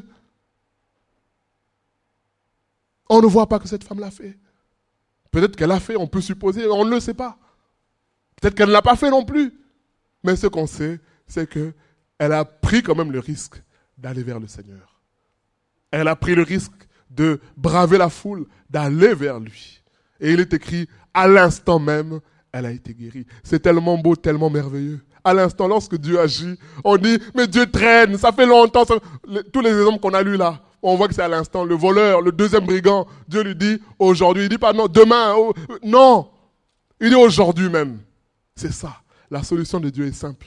On ne voit pas que cette femme l'a fait. Peut-être qu'elle l'a fait, on peut supposer, on ne le sait pas. Peut-être qu'elle ne l'a pas fait non plus. Mais ce qu'on sait, c'est qu'elle a pris quand même le risque d'aller vers le Seigneur. Elle a pris le risque de braver la foule, d'aller vers lui. Et il est écrit, à l'instant même, elle a été guérie. C'est tellement beau, tellement merveilleux. À l'instant, lorsque Dieu agit, on dit, mais Dieu traîne, ça fait longtemps. Ça... Tous les exemples qu'on a lus là, on voit que c'est à l'instant. Le voleur, le deuxième brigand, Dieu lui dit, aujourd'hui. Il dit pas non, demain, oh, non. Il dit aujourd'hui même. C'est ça. La solution de Dieu est simple.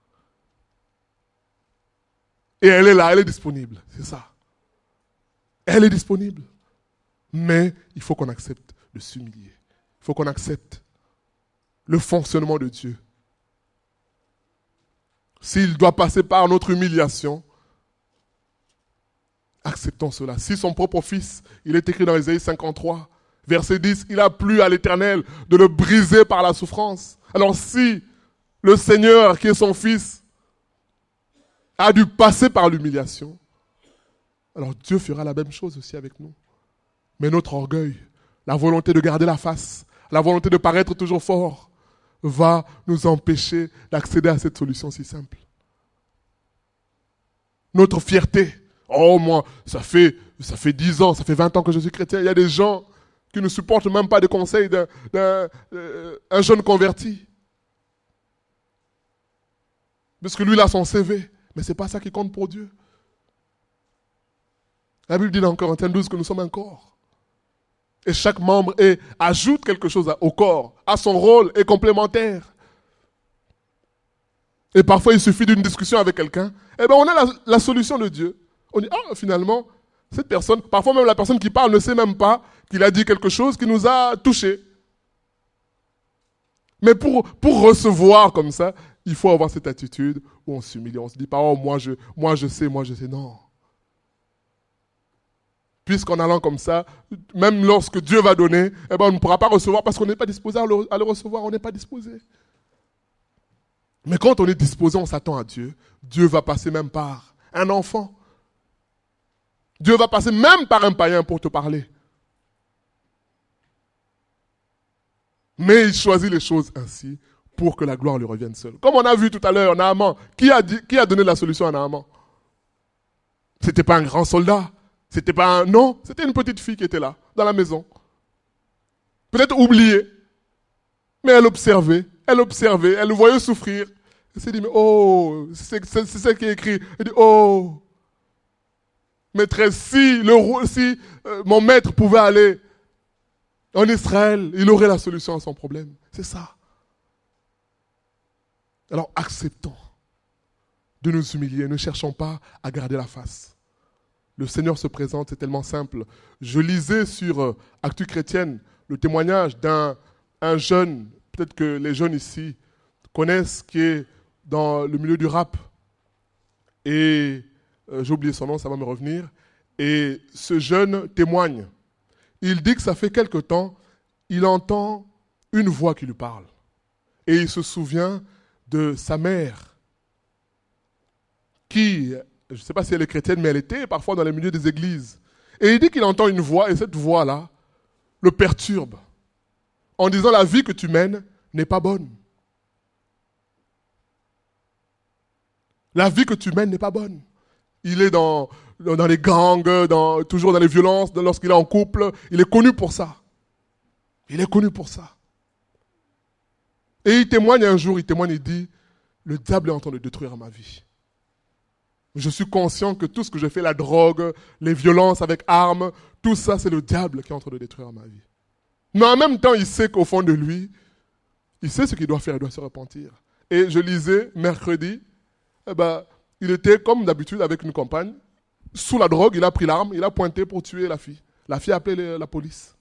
Et elle est là, elle est disponible. C'est ça. Elle est disponible. Mais il faut qu'on accepte de s'humilier. Il faut qu'on accepte le fonctionnement de Dieu. S'il doit passer par notre humiliation, acceptons cela. Si son propre fils, il est écrit dans Ésaïe cinquante-trois, verset dix, il a plu à l'Éternel de le briser par la souffrance. Alors si le Seigneur, qui est son fils, a dû passer par l'humiliation, alors Dieu fera la même chose aussi avec nous. Mais notre orgueil, la volonté de garder la face, la volonté de paraître toujours fort, va nous empêcher d'accéder à cette solution si simple. Notre fierté. Oh, moi, ça fait, ça fait dix ans, ça fait vingt ans que je suis chrétien. Il y a des gens qui ne supportent même pas des conseils d'un, d'un euh, un jeune converti. Parce que lui, il a son C V. Mais ce n'est pas ça qui compte pour Dieu. La Bible dit dans Corinthiens douze que nous sommes un corps. Et chaque membre est, ajoute quelque chose au corps, à son rôle, est complémentaire. Et parfois, il suffit d'une discussion avec quelqu'un. Eh bien, on a la, la solution de Dieu. On dit, ah, finalement, cette personne, parfois même la personne qui parle ne sait même pas qu'il a dit quelque chose qui nous a touchés. Mais pour, pour recevoir comme ça, il faut avoir cette attitude où on s'humilie. On ne se dit pas, oh, moi je, moi je sais, moi je sais. Non. Puisqu'en allant comme ça, même lorsque Dieu va donner, eh ben, on ne pourra pas recevoir parce qu'on n'est pas disposé à le, à le recevoir, on n'est pas disposé. Mais quand on est disposé, on s'attend à Dieu. Dieu va passer même par un enfant. Dieu va passer même par un païen pour te parler. Mais il choisit les choses ainsi pour que la gloire lui revienne seule. Comme on a vu tout à l'heure, Naaman, qui a, dit, qui a donné la solution à Naaman? C'était pas un grand soldat. C'était pas un... Non, c'était une petite fille qui était là, dans la maison. Peut-être oubliée. Mais elle observait, elle observait, elle le voyait souffrir. Elle s'est dit, mais oh, c'est, c'est, c'est ça qui est écrit. Elle dit, oh, maîtresse, si, le, si euh, mon maître pouvait aller en Israël, il aurait la solution à son problème. C'est ça. Alors acceptons de nous humilier, ne cherchons pas à garder la face. Le Seigneur se présente, c'est tellement simple. Je lisais sur euh, Actu Chrétienne le témoignage d'un un jeune, peut-être que les jeunes ici connaissent, qui est dans le milieu du rap. Et euh, j'ai oublié son nom, ça va me revenir. Et ce jeune témoigne. Il dit que ça fait quelque temps, il entend une voix qui lui parle. Et il se souvient de sa mère, qui, je ne sais pas si elle est chrétienne, mais elle était parfois dans les milieux des églises. Et il dit qu'il entend une voix, et cette voix-là le perturbe, en disant la vie que tu mènes n'est pas bonne. La vie que tu mènes n'est pas bonne. Il est dans, dans les gangs, dans, toujours dans les violences, lorsqu'il est en couple. Il est connu pour ça. Il est connu pour ça. Et il témoigne un jour, il témoigne, il dit, le diable est en train de détruire ma vie. Je suis conscient que tout ce que je fais, la drogue, les violences avec armes, tout ça, c'est le diable qui est en train de détruire ma vie. Mais en même temps, il sait qu'au fond de lui, Il sait ce qu'il doit faire, il doit se repentir. Et je lisais mercredi, eh ben, il était comme d'habitude avec une compagne, sous la drogue, il a pris l'arme, il a pointé pour tuer la fille. La fille a appelé la police.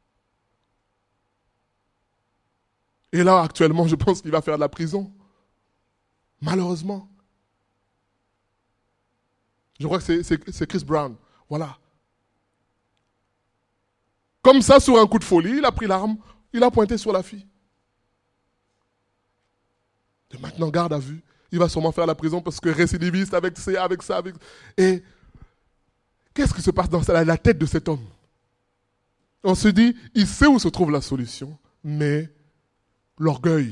Et là, actuellement, je pense qu'il va faire de la prison. Malheureusement. Je crois que c'est, c'est, c'est Chris Brown. Voilà. Comme ça, sur un coup de folie, il a pris l'arme, il a pointé sur la fille. Et maintenant, garde à vue. Il va sûrement faire la prison parce que récidiviste avec ça, avec ça, avec... Et qu'est-ce qui se passe dans la tête de cet homme? On se dit, il sait où se trouve la solution, mais l'orgueil,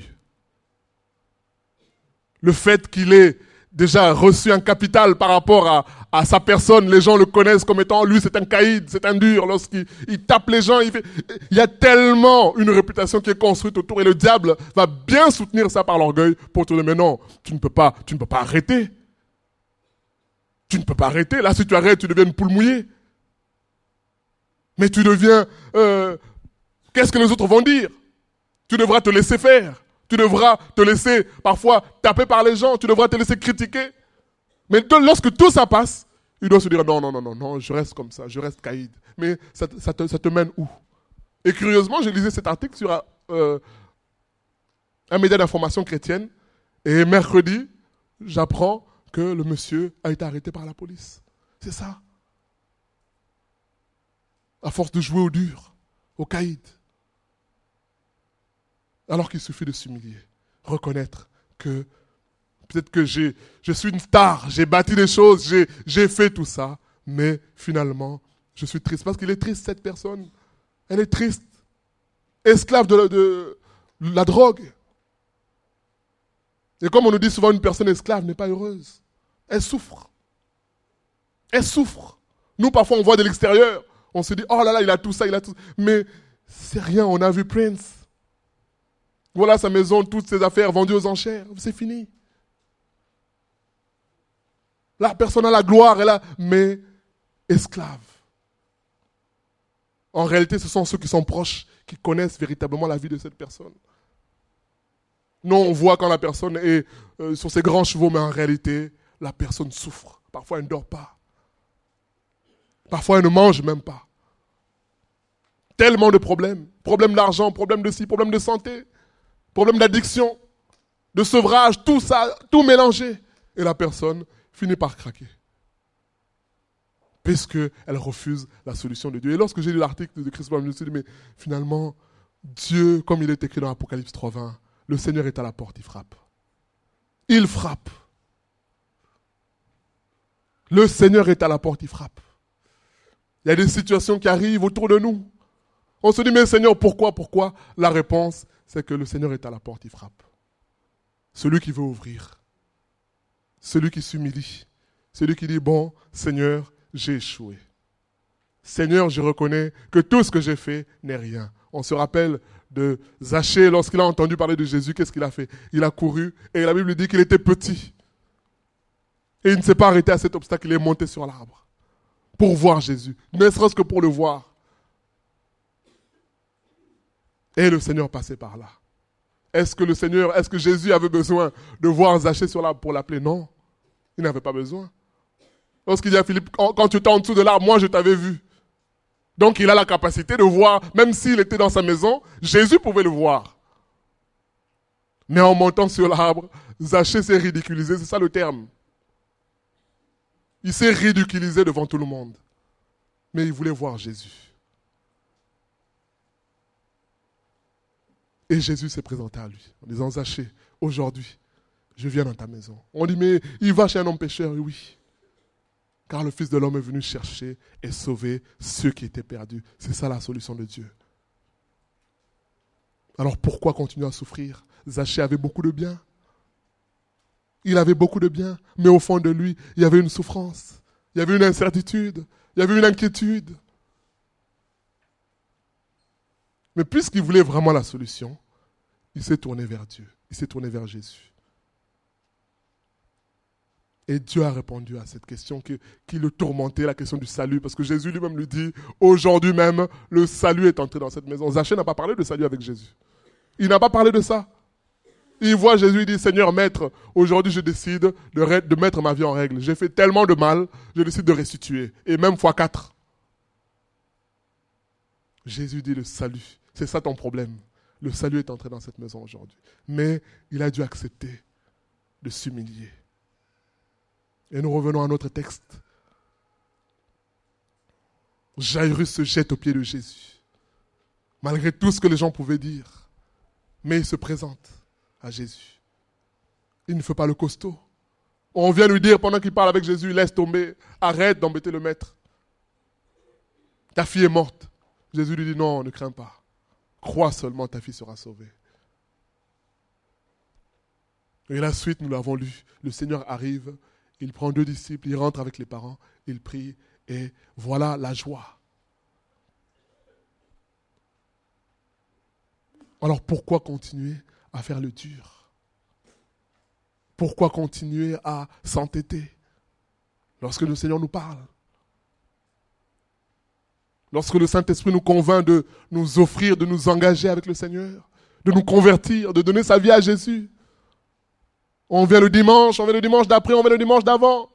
le fait qu'il ait déjà reçu un capital par rapport à, à sa personne, les gens le connaissent comme étant, lui c'est un caïd, c'est un dur, lorsqu'il il tape les gens, il fait... Il y a tellement une réputation qui est construite autour, et le diable va bien soutenir ça par l'orgueil pour te dire, mais non, tu ne peux pas, tu ne peux pas arrêter. Tu ne peux pas arrêter, là si tu arrêtes, tu deviens une poule mouillée. Mais tu deviens, euh, qu'est-ce que les autres vont dire? Tu devras te laisser faire. Tu devras te laisser parfois taper par les gens. Tu devras te laisser critiquer. Mais lorsque tout ça passe, il doit se dire non, non, non, non, non, je reste comme ça, je reste caïd. Mais ça, ça, te, ça te mène où? Et curieusement, je lisais cet article sur euh, un média d'information chrétienne. Et mercredi, j'apprends que le monsieur a été arrêté par la police. C'est ça. À force de jouer au dur, au caïd. Alors qu'il suffit de s'humilier, reconnaître que peut-être que j'ai, je suis une star, j'ai bâti des choses, j'ai, j'ai fait tout ça, mais finalement, je suis triste. Parce qu'il est triste, cette personne. Elle est triste. Esclave de, de, de la drogue. Et comme on nous dit souvent, une personne esclave n'est pas heureuse. Elle souffre. Elle souffre. Nous, parfois, on voit de l'extérieur. On se dit, oh là là, il a tout ça, il a tout ça. Mais c'est rien, on a vu Prince. Voilà sa maison, toutes ses affaires vendues aux enchères. C'est fini. La personne a la gloire, elle a... mais esclave. En réalité, ce sont ceux qui sont proches, qui connaissent véritablement la vie de cette personne. Non, on voit quand la personne est euh, sur ses grands chevaux, mais en réalité, la personne souffre. Parfois, elle ne dort pas. Parfois, elle ne mange même pas. Tellement de problèmes. Problèmes d'argent, problèmes de ci, problèmes de santé. Problème d'addiction, de sevrage, tout ça, tout mélangé. Et la personne finit par craquer. Puisqu'elle refuse la solution de Dieu. Et lorsque j'ai lu l'article de Chris Brown, je me suis dit, mais finalement, Dieu, comme il est écrit dans Apocalypse trois vingt, le Seigneur est à la porte, il frappe. Il frappe. Le Seigneur est à la porte, il frappe. Il y a des situations qui arrivent autour de nous. On se dit, mais Seigneur, pourquoi, pourquoi? La réponse, c'est que le Seigneur est à la porte, il frappe. Celui qui veut ouvrir. Celui qui s'humilie. Celui qui dit, bon, Seigneur, j'ai échoué. Seigneur, je reconnais que tout ce que j'ai fait n'est rien. On se rappelle de Zachée, lorsqu'il a entendu parler de Jésus, qu'est-ce qu'il a fait? Il a couru et la Bible dit qu'il était petit. Et il ne s'est pas arrêté à cet obstacle, il est monté sur l'arbre pour voir Jésus, ne serait-ce que pour le voir. Et le Seigneur passait par là. Est-ce que le Seigneur, est-ce que Jésus avait besoin de voir Zachée sur l'arbre pour l'appeler? Non, il n'avait pas besoin. Lorsqu'il dit à Philippe, quand tu étais en dessous de l'arbre, moi je t'avais vu. Donc il a la capacité de voir, même s'il était dans sa maison, Jésus pouvait le voir. Mais en montant sur l'arbre, Zachée s'est ridiculisé, c'est ça le terme. Il s'est ridiculisé devant tout le monde. Mais il voulait voir Jésus. Et Jésus s'est présenté à lui, en disant, Zachée, aujourd'hui, je viens dans ta maison. On dit, mais il va chez un homme pécheur, oui. Car le Fils de l'homme est venu chercher et sauver ceux qui étaient perdus. C'est ça la solution de Dieu. Alors pourquoi continuer à souffrir? Zachée avait beaucoup de biens. Il avait beaucoup de biens, mais au fond de lui, il y avait une souffrance. Il y avait une incertitude. Il y avait une inquiétude. Mais puisqu'il voulait vraiment la solution, il s'est tourné vers Dieu. Il s'est tourné vers Jésus. Et Dieu a répondu à cette question qui, qui le tourmentait, la question du salut. Parce que Jésus lui-même lui dit, aujourd'hui même, le salut est entré dans cette maison. Zachée n'a pas parlé de salut avec Jésus. Il n'a pas parlé de ça. Il voit Jésus, il dit, Seigneur, Maître, aujourd'hui je décide de, ré- de mettre ma vie en règle. J'ai fait tellement de mal, je décide de restituer. Et même fois quatre. Jésus dit le salut. C'est ça ton problème. Le salut est entré dans cette maison aujourd'hui. Mais il a dû accepter de s'humilier. Et nous revenons à notre texte. Jairus se jette aux pieds de Jésus. Malgré tout ce que les gens pouvaient dire. Mais il se présente à Jésus. Il ne fait pas le costaud. On vient lui dire pendant qu'il parle avec Jésus, laisse tomber, arrête d'embêter le maître. Ta fille est morte. Jésus lui dit non, ne crains pas. Crois seulement, ta fille sera sauvée. Et la suite, nous l'avons lu. Le Seigneur arrive, il prend deux disciples, il rentre avec les parents, il prie et voilà la joie. Alors pourquoi continuer à faire le dur? Pourquoi continuer à s'entêter lorsque le Seigneur nous parle? Lorsque le Saint-Esprit nous convainc de nous offrir, de nous engager avec le Seigneur, de nous convertir, de donner sa vie à Jésus. On vient le dimanche, on vient le dimanche d'après, on vient le dimanche d'avant.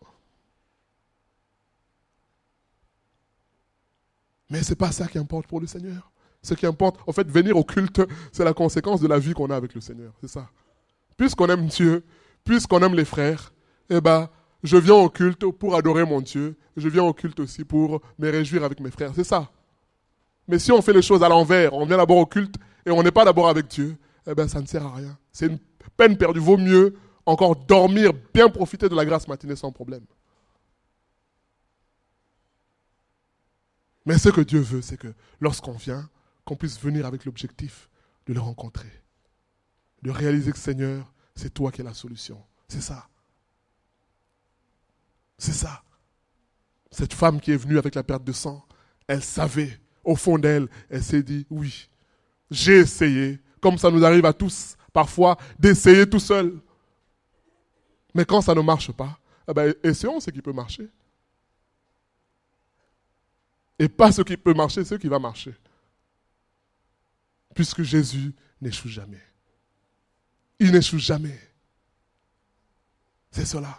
Mais ce n'est pas ça qui importe pour le Seigneur. Ce qui importe, en fait, venir au culte, c'est la conséquence de la vie qu'on a avec le Seigneur. C'est ça. Puisqu'on aime Dieu, puisqu'on aime les frères, eh ben, je viens au culte pour adorer mon Dieu. Je viens au culte aussi pour me réjouir avec mes frères. C'est ça. Mais si on fait les choses à l'envers, on vient d'abord au culte et on n'est pas d'abord avec Dieu, eh ben, ça ne sert à rien. C'est une peine perdue. Vaut mieux encore dormir, bien profiter de la grâce matinée sans problème. Mais ce que Dieu veut, c'est que lorsqu'on vient, qu'on puisse venir avec l'objectif de le rencontrer. De réaliser que Seigneur, c'est toi qui es la solution. C'est ça. C'est ça. Cette femme qui est venue avec la perte de sang, elle savait, au fond d'elle, elle s'est dit, oui, j'ai essayé, comme ça nous arrive à tous, parfois, d'essayer tout seul. Mais quand ça ne marche pas, eh ben, essayons ce qui peut marcher. Et pas ce qui peut marcher, ce qui va marcher. Puisque Jésus n'échoue jamais. Il n'échoue jamais. C'est cela.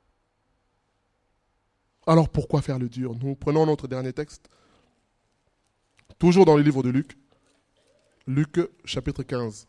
Alors pourquoi faire le dur? Nous prenons notre dernier texte, toujours dans le livre de Luc, Luc chapitre quinze.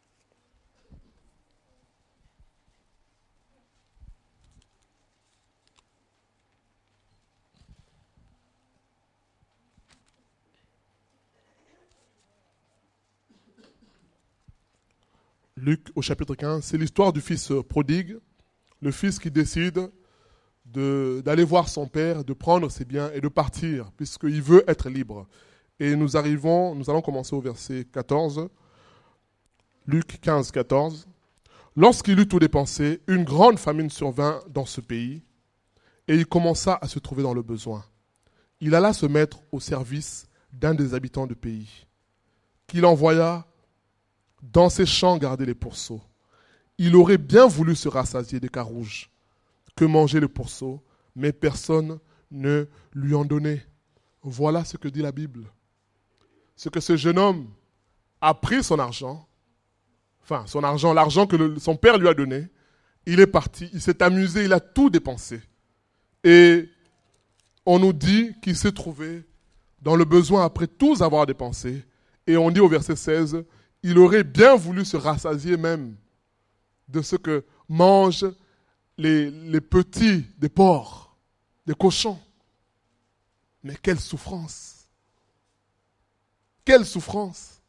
Luc au chapitre quinze, c'est l'histoire du fils prodigue, le fils qui décide de, d'aller voir son père, de prendre ses biens et de partir, puisqu'il veut être libre. Et nous arrivons, nous allons commencer au verset quatorze, Luc quinze, quatorze. Lorsqu'il eut tout dépensé, une grande famine survint dans ce pays, et il commença à se trouver dans le besoin. Il alla se mettre au service d'un des habitants du pays, qu'il envoya dans ses champs garder les pourceaux. Il aurait bien voulu se rassasier des carouges, que mangeaient les pourceaux, mais personne ne lui en donnait. Voilà ce que dit la Bible. Ce que ce jeune homme a pris son argent, enfin son argent, l'argent que le, son père lui a donné, il est parti, il s'est amusé, il a tout dépensé. Et on nous dit qu'il s'est trouvé dans le besoin après tous avoir dépensé. Et on dit au verset seize, il aurait bien voulu se rassasier même de ce que mangent les, les petits des porcs, des cochons. Mais quelle souffrance! Quelle souffrance!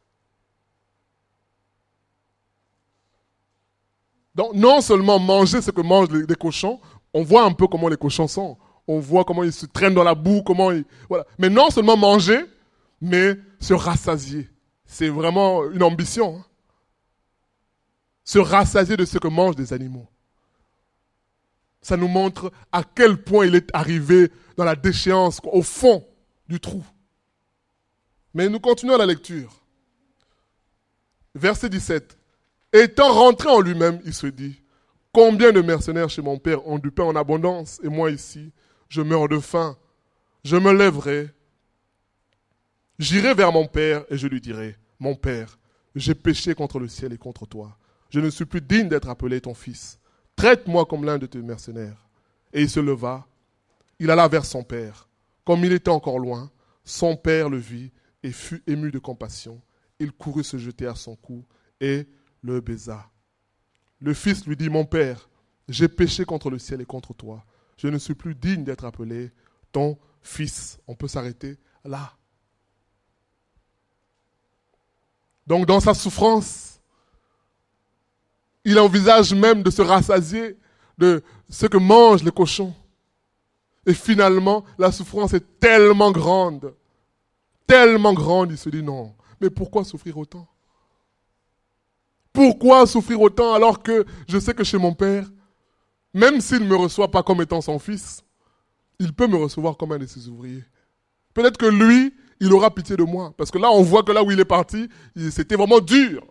Donc non seulement manger ce que mangent les, les cochons, on voit un peu comment les cochons sont. On voit comment ils se traînent dans la boue, comment ils... Voilà. Mais non seulement manger, mais se rassasier. C'est vraiment une ambition. Hein. Se rassasier de ce que mangent des animaux. Ça nous montre à quel point il est arrivé dans la déchéance, au fond du trou. Mais nous continuons la lecture. Verset dix-sept. Étant rentré en lui-même, il se dit, combien de mercenaires chez mon père ont du pain en abondance, et moi ici, je meurs de faim. Je me lèverai, j'irai vers mon père et je lui dirai, mon père, j'ai péché contre le ciel et contre toi. Je ne suis plus digne d'être appelé ton fils. Traite-moi comme l'un de tes mercenaires. Et il se leva. Il alla vers son père. Comme il était encore loin, son père le vit et fut ému de compassion. Il courut se jeter à son cou et le baisa. Le fils lui dit, mon père, j'ai péché contre le ciel et contre toi. Je ne suis plus digne d'être appelé ton fils. On peut s'arrêter là. Donc dans sa souffrance, il envisage même de se rassasier de ce que mangent les cochons. Et finalement, la souffrance est tellement grande, tellement grande, il se dit non, mais pourquoi souffrir autant? Pourquoi souffrir autant alors que je sais que chez mon père, même s'il ne me reçoit pas comme étant son fils, il peut me recevoir comme un de ses ouvriers. Peut-être que lui, il aura pitié de moi. Parce que là, on voit que là où il est parti, c'était vraiment dur.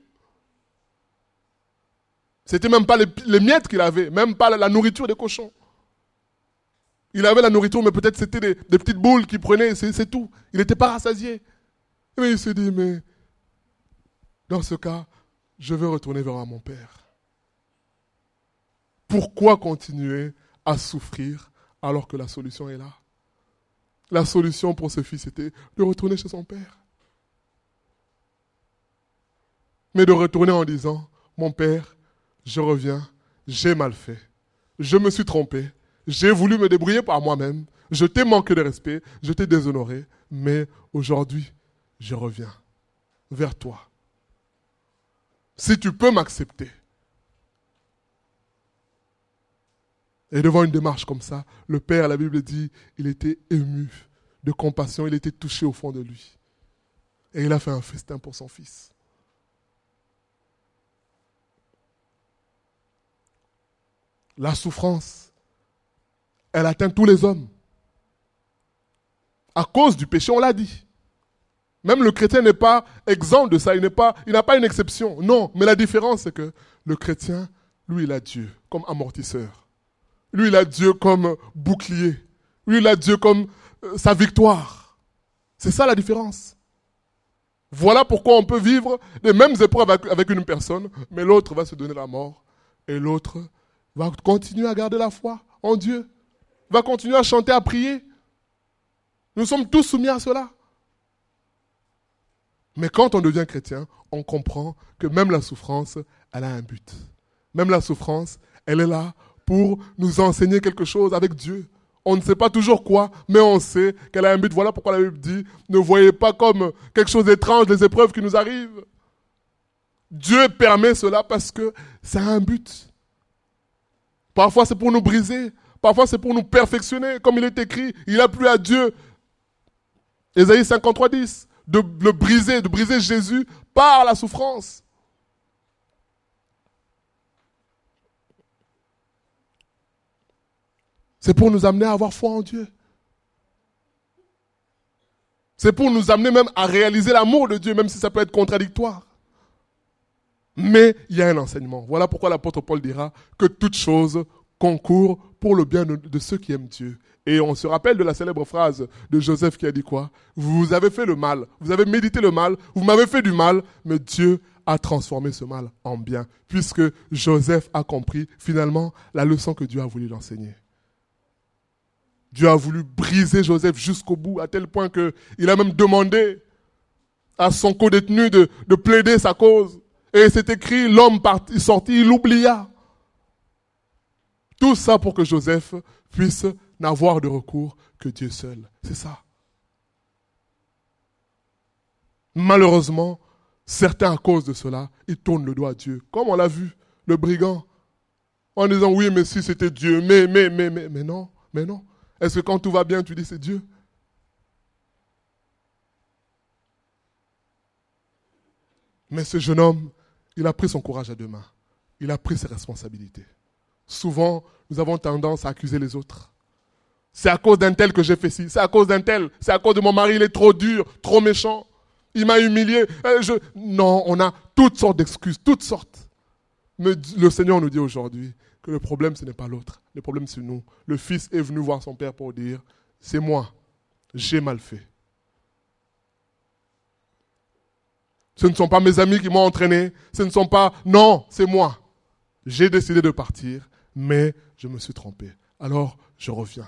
C'était même pas les, les miettes qu'il avait, même pas la, la nourriture des cochons. Il avait la nourriture, mais peut-être c'était des, des petites boules qu'il prenait, c'est, c'est tout. Il n'était pas rassasié. Mais il se dit, mais dans ce cas, je veux retourner vers mon père. Pourquoi continuer à souffrir alors que la solution est là? La solution pour ce fils était de retourner chez son père. Mais de retourner en disant, mon père, je reviens, j'ai mal fait, je me suis trompé, j'ai voulu me débrouiller par moi-même, je t'ai manqué de respect, je t'ai déshonoré, mais aujourd'hui, je reviens vers toi. Si tu peux m'accepter. Et devant une démarche comme ça, le père, la Bible dit, il était ému de compassion, il était touché au fond de lui. Et il a fait un festin pour son fils. La souffrance, elle atteint tous les hommes. À cause du péché, on l'a dit. Même le chrétien n'est pas exempt de ça, il n'est pas, il n'a pas une exception. Non, mais la différence, c'est que le chrétien, lui, il a Dieu comme amortisseur. Lui, il a Dieu comme bouclier. Lui, il a Dieu comme euh, sa victoire. C'est ça la différence. Voilà pourquoi on peut vivre les mêmes épreuves avec, avec une personne, mais l'autre va se donner la mort. Et l'autre va continuer à garder la foi en Dieu. Va continuer à chanter, à prier. Nous sommes tous soumis à cela. Mais quand on devient chrétien, on comprend que même la souffrance, elle a un but. Même la souffrance, elle est là pour nous enseigner quelque chose avec Dieu. On ne sait pas toujours quoi, mais on sait qu'elle a un but. Voilà pourquoi la Bible dit, ne voyez pas comme quelque chose d'étrange les épreuves qui nous arrivent. Dieu permet cela parce que ça a un but. Parfois c'est pour nous briser, parfois c'est pour nous perfectionner. Comme il est écrit, il a plu à Dieu, Ésaïe cinquante-trois, dix, de le briser, de briser Jésus par la souffrance. C'est pour nous amener à avoir foi en Dieu. C'est pour nous amener même à réaliser l'amour de Dieu, même si ça peut être contradictoire. Mais il y a un enseignement. Voilà pourquoi l'apôtre Paul dira que toute chose concourt pour le bien de, de ceux qui aiment Dieu. Et on se rappelle de la célèbre phrase de Joseph qui a dit quoi? Vous avez fait le mal, vous avez médité le mal, vous m'avez fait du mal, mais Dieu a transformé ce mal en bien, puisque Joseph a compris finalement la leçon que Dieu a voulu l'enseigner. Dieu a voulu briser Joseph jusqu'au bout, à tel point qu'il a même demandé à son codétenu de, de plaider sa cause. Et c'est écrit, l'homme parti, sorti, il oublia. Tout ça pour que Joseph puisse n'avoir de recours que Dieu seul. C'est ça. Malheureusement, certains à cause de cela, ils tournent le doigt à Dieu. Comme on l'a vu, le brigand, en disant oui, mais si c'était Dieu, mais, mais, mais, mais, mais non, mais non. Est-ce que quand tout va bien, tu dis c'est Dieu? Mais ce jeune homme, il a pris son courage à deux mains. Il a pris ses responsabilités. Souvent, nous avons tendance à accuser les autres. C'est à cause d'un tel que j'ai fait ci. C'est à cause d'un tel. C'est à cause de mon mari, il est trop dur, trop méchant. Il m'a humilié. Je... Non, on a toutes sortes d'excuses, toutes sortes. Mais le Seigneur nous dit aujourd'hui que le problème, ce n'est pas l'autre. Le problème, c'est nous. Le fils est venu voir son père pour dire, c'est moi, j'ai mal fait. Ce ne sont pas mes amis qui m'ont entraîné. Ce ne sont pas... Non, c'est moi. J'ai décidé de partir, mais je me suis trompé. Alors, je reviens.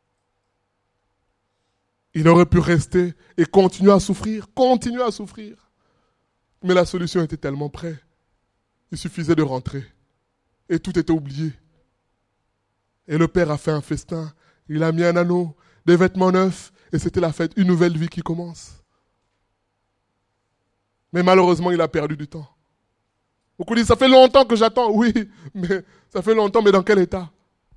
Il aurait pu rester et continuer à souffrir, continuer à souffrir. Mais la solution était tellement prête. Il suffisait de rentrer. Et tout était oublié. Et le père a fait un festin. Il a mis un anneau, des vêtements neufs, et c'était la fête, une nouvelle vie qui commence. Mais malheureusement, il a perdu du temps. Beaucoup disent, ça fait longtemps que j'attends. Oui, mais ça fait longtemps, mais dans quel état?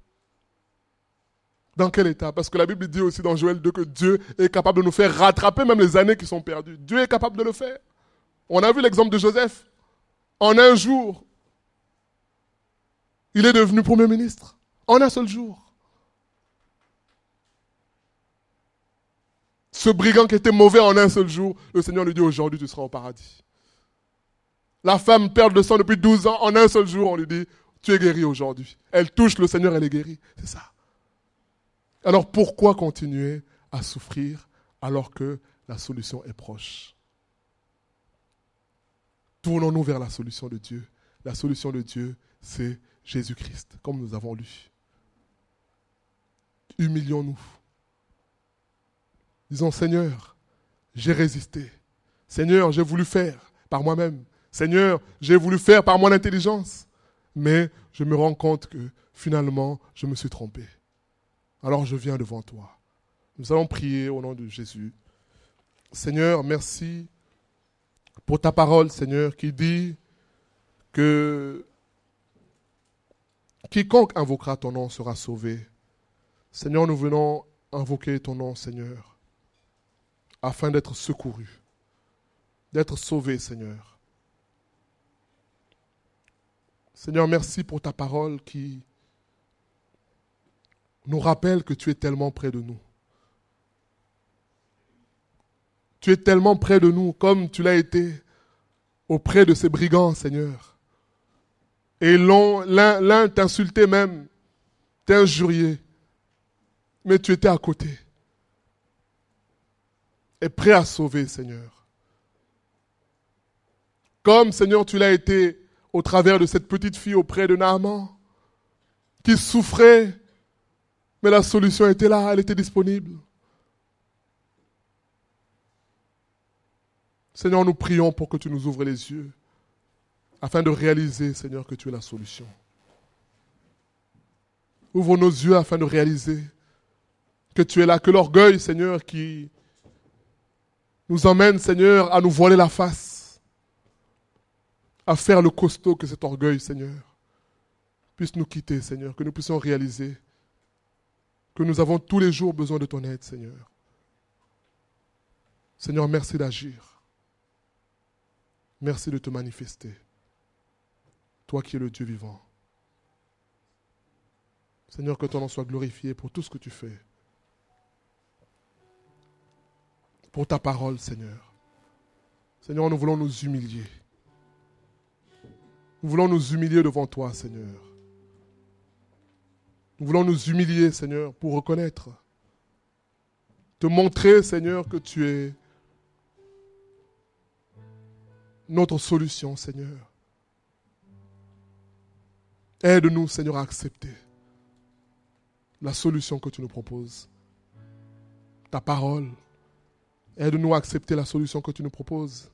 Dans quel état? Parce que la Bible dit aussi dans Joël deux que Dieu est capable de nous faire rattraper même les années qui sont perdues. Dieu est capable de le faire. On a vu l'exemple de Joseph. En un jour, il est devenu Premier ministre. En un seul jour. Ce brigand qui était mauvais en un seul jour, le Seigneur lui dit aujourd'hui tu seras au paradis. La femme perd le sang depuis douze ans, en un seul jour on lui dit tu es guéri aujourd'hui. Elle touche le Seigneur, elle est guérie. C'est ça. Alors pourquoi continuer à souffrir alors que la solution est proche? Tournons-nous vers la solution de Dieu. La solution de Dieu, c'est Jésus-Christ, comme nous avons lu. Humilions-nous. Disons, Seigneur, j'ai résisté. Seigneur, j'ai voulu faire par moi-même. Seigneur, j'ai voulu faire par mon intelligence. Mais je me rends compte que finalement, je me suis trompé. Alors je viens devant toi. Nous allons prier au nom de Jésus. Seigneur, merci pour ta parole, Seigneur, qui dit que quiconque invoquera ton nom sera sauvé. Seigneur, nous venons invoquer ton nom, Seigneur, afin d'être secourus, d'être sauvés, Seigneur. Seigneur, merci pour ta parole qui nous rappelle que tu es tellement près de nous. Tu es tellement près de nous comme tu l'as été auprès de ces brigands, Seigneur. Et l'un, l'un, l'un t'insultait même, t'injuriait, mais tu étais à côté. Et prêt à sauver, Seigneur. Comme, Seigneur, tu l'as été au travers de cette petite fille auprès de Naaman, qui souffrait, mais la solution était là, elle était disponible. Seigneur, nous prions pour que tu nous ouvres les yeux, afin de réaliser, Seigneur, que tu es la solution. Ouvre nos yeux afin de réaliser que tu es là, que l'orgueil, Seigneur, qui nous emmène, Seigneur, à nous voiler la face, à faire le costaud, que cet orgueil, Seigneur, puisse nous quitter, Seigneur, que nous puissions réaliser que nous avons tous les jours besoin de ton aide, Seigneur. Seigneur, merci d'agir. Merci de te manifester. Toi qui es le Dieu vivant. Seigneur, que ton nom soit glorifié pour tout ce que tu fais. Pour ta parole, Seigneur. Seigneur, nous voulons nous humilier. Nous voulons nous humilier devant toi, Seigneur. Nous voulons nous humilier, Seigneur, pour reconnaître, te montrer, Seigneur, que tu es notre solution, Seigneur. Aide-nous, Seigneur, à accepter la solution que tu nous proposes. Ta parole. Aide-nous à accepter la solution que tu nous proposes.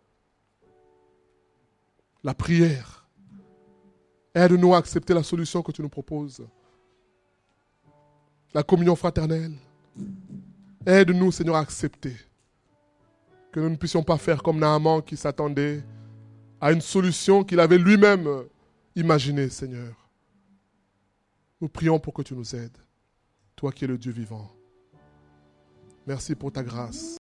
La prière. Aide-nous à accepter la solution que tu nous proposes. La communion fraternelle. Aide-nous, Seigneur, à accepter que nous ne puissions pas faire comme Naaman qui s'attendait à une solution qu'il avait lui-même imaginée, Seigneur. Nous prions pour que tu nous aides, toi qui es le Dieu vivant. Merci pour ta grâce.